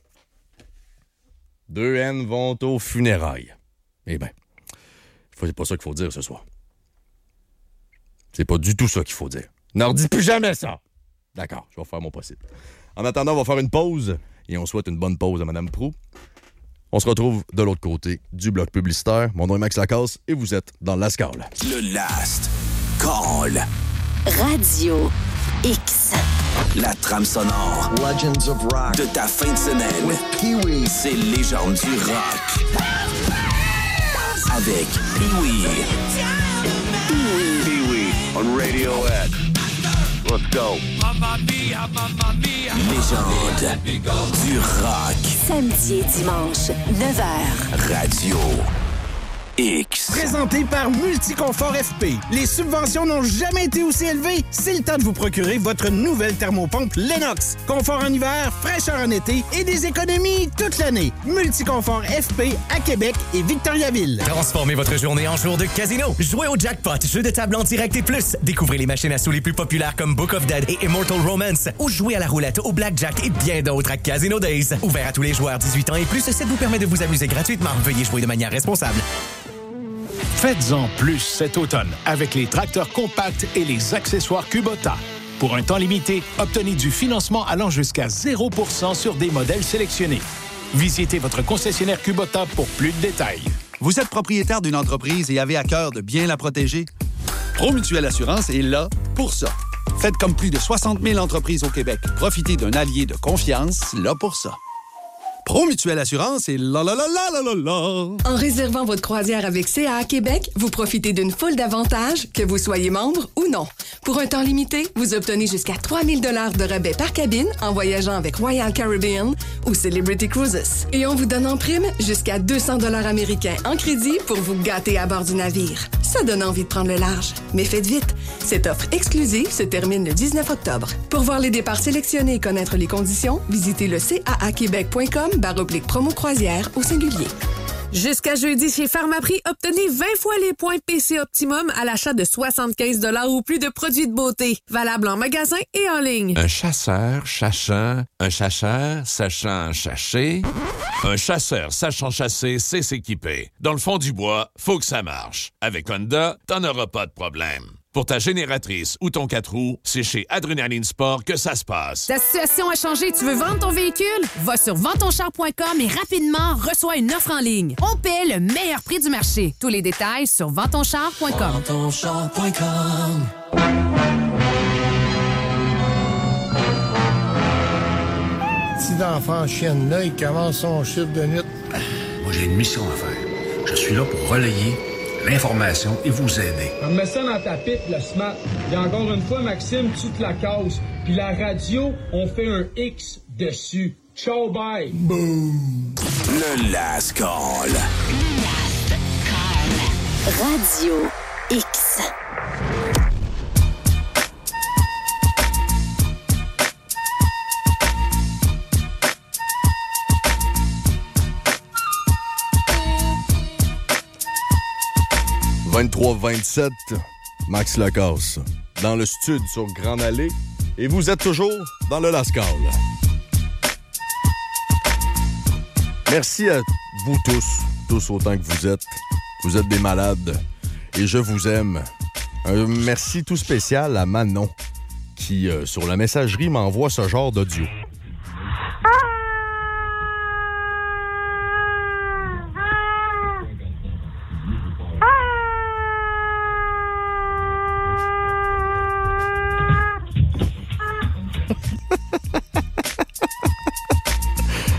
Deux haines vont aux funérailles. Eh bien, c'est pas ça qu'il faut dire ce soir. C'est pas du tout ça qu'il faut dire. Ne redis plus jamais ça! D'accord, je vais faire mon possible. En attendant, on va faire une pause et on souhaite une bonne pause à Mme Proulx. On se retrouve de l'autre côté du bloc publicitaire. Mon nom est Max Lacasse et vous êtes dans le Last Call. Le Last Call. Radio X. La trame sonore. Legends of Rock. De ta fin de semaine. With Pee-wee. C'est Légendes du rock. Avec Pee-wee. Pee-wee. Pee-wee on Radiohead. Let's go. Mamma mia, mamma mia. Légende du rock. Samedi et dimanche, neuf heures. Radio X. Présenté par Multiconfort F P. Les subventions n'ont jamais été aussi élevées. C'est le temps de vous procurer votre nouvelle thermopompe Lennox. Confort en hiver, fraîcheur en été et des économies toute l'année. Multiconfort F P à Québec et Victoriaville. Transformez votre journée en jour de casino. Jouez au jackpot, jeu de table en direct et plus. Découvrez les machines à sous les plus populaires comme Book of Dead et Immortal Romance. Ou jouez à la roulette, au blackjack et bien d'autres à Casino Days. Ouvert à tous les joueurs dix-huit ans et plus, ça vous permet de vous amuser gratuitement. Veuillez jouer de manière responsable. Faites-en plus cet automne avec les tracteurs compacts et les accessoires Kubota. Pour un temps limité, obtenez du financement allant jusqu'à zéro pour cent sur des modèles sélectionnés. Visitez votre concessionnaire Kubota pour plus de détails. Vous êtes propriétaire d'une entreprise et avez à cœur de bien la protéger? Promutuelle Assurance est là pour ça. Faites comme plus de soixante mille entreprises au Québec. Profitez d'un allié de confiance là pour ça. Promutuelle Assurance et la la la la la la la. En réservant votre croisière avec C A A Québec, vous profitez d'une foule d'avantages, que vous soyez membre ou non. Pour un temps limité, vous obtenez jusqu'à trois mille dollars de rabais par cabine en voyageant avec Royal Caribbean ou Celebrity Cruises. Et on vous donne en prime jusqu'à deux cents dollars américains en crédit pour vous gâter à bord du navire. Ça donne envie de prendre le large. Mais faites vite, cette offre exclusive se termine le dix-neuf octobre. Pour voir les départs sélectionnés et connaître les conditions, visitez le c a a québec point com barre oblique promo croisière au singulier. Jusqu'à jeudi, chez Pharmaprix, obtenez vingt fois les points P C Optimum à l'achat de soixante-quinze dollars ou plus de produits de beauté. Valable en magasin et en ligne. Un chasseur chachant, un chacheur sachant chasser. Un chasseur sachant chasser, c'est s'équiper. Dans le fond du bois, faut que ça marche. Avec Honda, t'en auras pas de problème. Pour ta génératrice ou ton quatre roues, c'est chez Adrenaline Sport que ça se passe. Ta situation a changé, tu veux vendre ton véhicule? Va sur vends ton char point com et rapidement, reçois une offre en ligne. On paie le meilleur prix du marché. Tous les détails sur vends ton char point com. vends ton char point com. Petit enfant chienne-là, il commence son chiffre de nuit. Moi, j'ai une mission à faire. Je suis là pour relayer l'information et vous aider. Mets ça dans ta pipe, le smart. Et encore une fois, Maxime, tu te la casses. Puis la radio, on fait un X dessus. Ciao, bye. Boom. Le Last Call. Radio X. vingt-trois vingt-sept, Max Lacasse, dans le studio sur Grande Allée, et vous êtes toujours dans le Last Call. Merci à vous tous, tous autant que vous êtes. Vous êtes des malades, et je vous aime. Un merci tout spécial à Manon, qui, euh, sur la messagerie, m'envoie ce genre d'audio.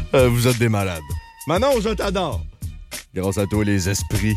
Euh, vous êtes des malades. Manon, je t'adore. Grâce à toi, les esprits,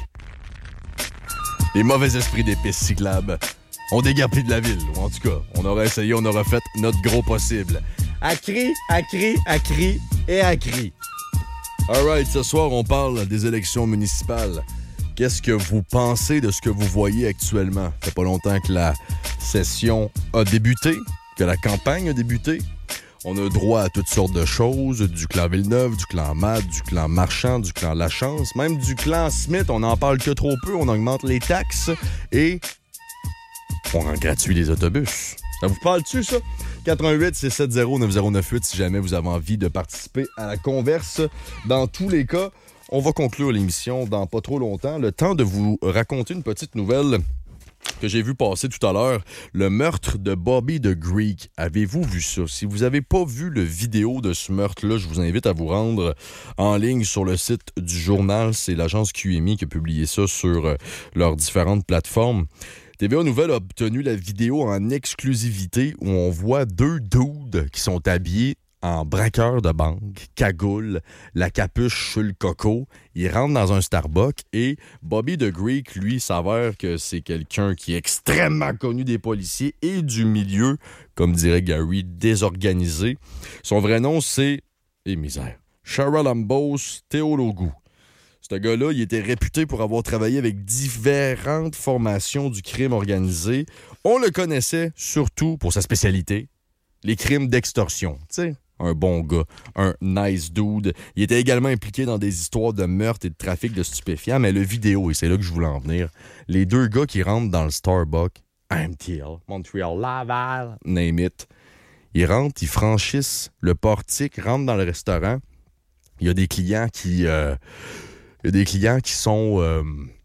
les mauvais esprits des pistes cyclables ont déguerpi de la ville. Ou en tout cas, on aurait essayé, on aurait fait notre gros possible. À cri, à cri, à cri et à cri. All right, ce soir, on parle des élections municipales. Qu'est-ce que vous pensez de ce que vous voyez actuellement? Ça fait pas longtemps que la session a débuté, que la campagne a débuté. On a droit à toutes sortes de choses, du clan Villeneuve, du clan Mad, du clan Marchand, du clan Lachance, même du clan Smith. On n'en parle que trop peu, on augmente les taxes et on rend gratuit les autobus. Ça vous parle-tu, ça? quatre un huit, six sept zéro, neuf zéro neuf huit si jamais vous avez envie de participer à la converse. Dans tous les cas, on va conclure l'émission dans pas trop longtemps. Le temps de vous raconter une petite nouvelle que j'ai vu passer tout à l'heure, le meurtre de Bobby the Greek. Avez-vous vu ça? Si vous n'avez pas vu le vidéo de ce meurtre-là, je vous invite à vous rendre en ligne sur le site du journal. C'est l'agence Q M I qui a publié ça sur euh, leurs différentes plateformes. T V A Nouvelles a obtenu la vidéo en exclusivité où on voit deux dudes qui sont habillés en braqueur de banque, cagoule, la capuche sur le coco. Il rentre dans un Starbucks et Bobby the Greek, lui, s'avère que c'est quelqu'un qui est extrêmement connu des policiers et du milieu, comme dirait Gary, désorganisé. Son vrai nom, c'est... Eh misère. Cheryl Ambos Théologou. Ce gars-là, il était réputé pour avoir travaillé avec différentes formations du crime organisé. On le connaissait surtout pour sa spécialité, les crimes d'extorsion. Tu sais, un bon gars, un nice dude. Il était également impliqué dans des histoires de meurtre et de trafic de stupéfiants, mais le vidéo, et c'est là que je voulais en venir, les deux gars qui rentrent dans le Starbucks, M T L, Montreal, Laval, name it, ils rentrent, ils franchissent le portique, rentrent dans le restaurant. Il y a des clients qui... Euh, il y a des clients qui sont euh,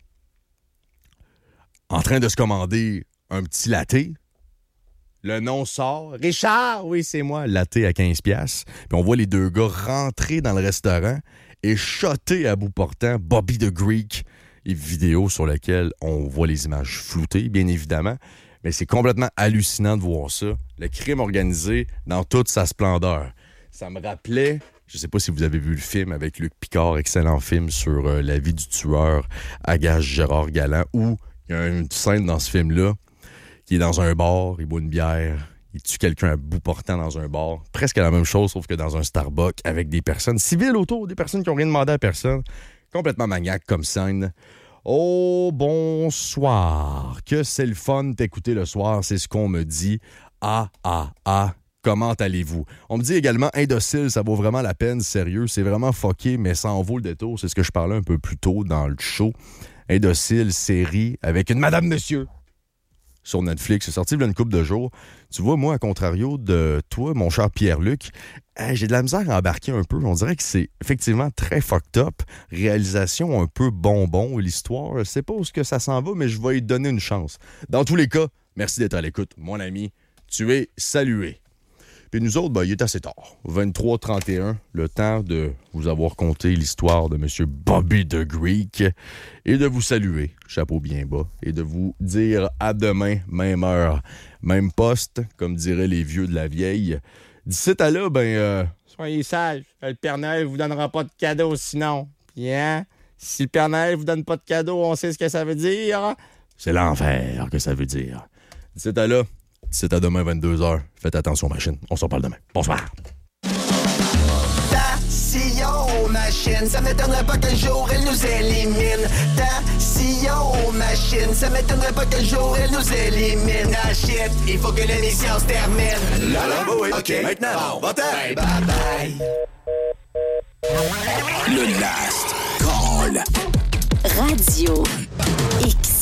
en train de se commander un petit latte. Le nom sort. Richard, oui, c'est moi. Latte à quinze piastres. Puis on voit les deux gars rentrer dans le restaurant et shotter à bout portant Bobby the Greek. Une vidéo sur laquelle on voit les images floutées, bien évidemment. Mais c'est complètement hallucinant de voir ça. Le crime organisé dans toute sa splendeur. Ça me rappelait... Je ne sais pas si vous avez vu le film avec Luc Picard, excellent film sur euh, la vie du tueur à gages Gérard Galland, où il y a une scène dans ce film-là qui est dans un bar, il boit une bière, il tue quelqu'un à bout portant dans un bar. Presque la même chose, sauf que dans un Starbucks, avec des personnes civiles autour, des personnes qui n'ont rien demandé à personne. Complètement maniaque comme scène. Oh, bonsoir. Que c'est le fun d'écouter le soir, c'est ce qu'on me dit. Ah, ah, ah. Comment allez-vous? On me dit également, indocile, ça vaut vraiment la peine, sérieux, c'est vraiment fucké, mais ça en vaut le détour. C'est ce que je parlais un peu plus tôt dans le show. Indocile, série, avec une Madame Monsieur sur Netflix. C'est sorti il y a une couple de jours. Tu vois, moi, à contrario de toi, mon cher Pierre-Luc, hey, j'ai de la misère à embarquer un peu. On dirait que c'est effectivement très fucked up. Réalisation un peu bonbon. L'histoire, je sais pas où ce que ça s'en va, mais je vais lui donner une chance. Dans tous les cas, merci d'être à l'écoute, mon ami. Tu es salué. Puis nous autres, ben, il est assez tard. vingt-trois trente et un, le temps de vous avoir conté l'histoire de M. Bobby the Greek et de vous saluer, chapeau bien bas, et de vous dire à demain, même heure, même poste, comme diraient les vieux de la vieille. D'ici à là, ben, euh, soyez sages, le Père Noël vous donnera pas de cadeau sinon. Puis, hein, si le Père Noël vous donne pas de cadeau, on sait ce que ça veut dire. C'est l'enfer que ça veut dire. D'ici à là, c'est à demain, vingt-deux heures. Faites attention, machine. On s'en parle demain. Bonsoir. Ta sillon, machine, ça m'étonnerait pas qu'un jour elle nous élimine. Ta sillon, machine, ça m'étonnerait pas qu'un jour elle nous élimine. Ah shit, il faut que l'émission se termine. Là, là, oui, OK. Maintenant, bon, bye, bye, bye. Le Last Call. Radio X.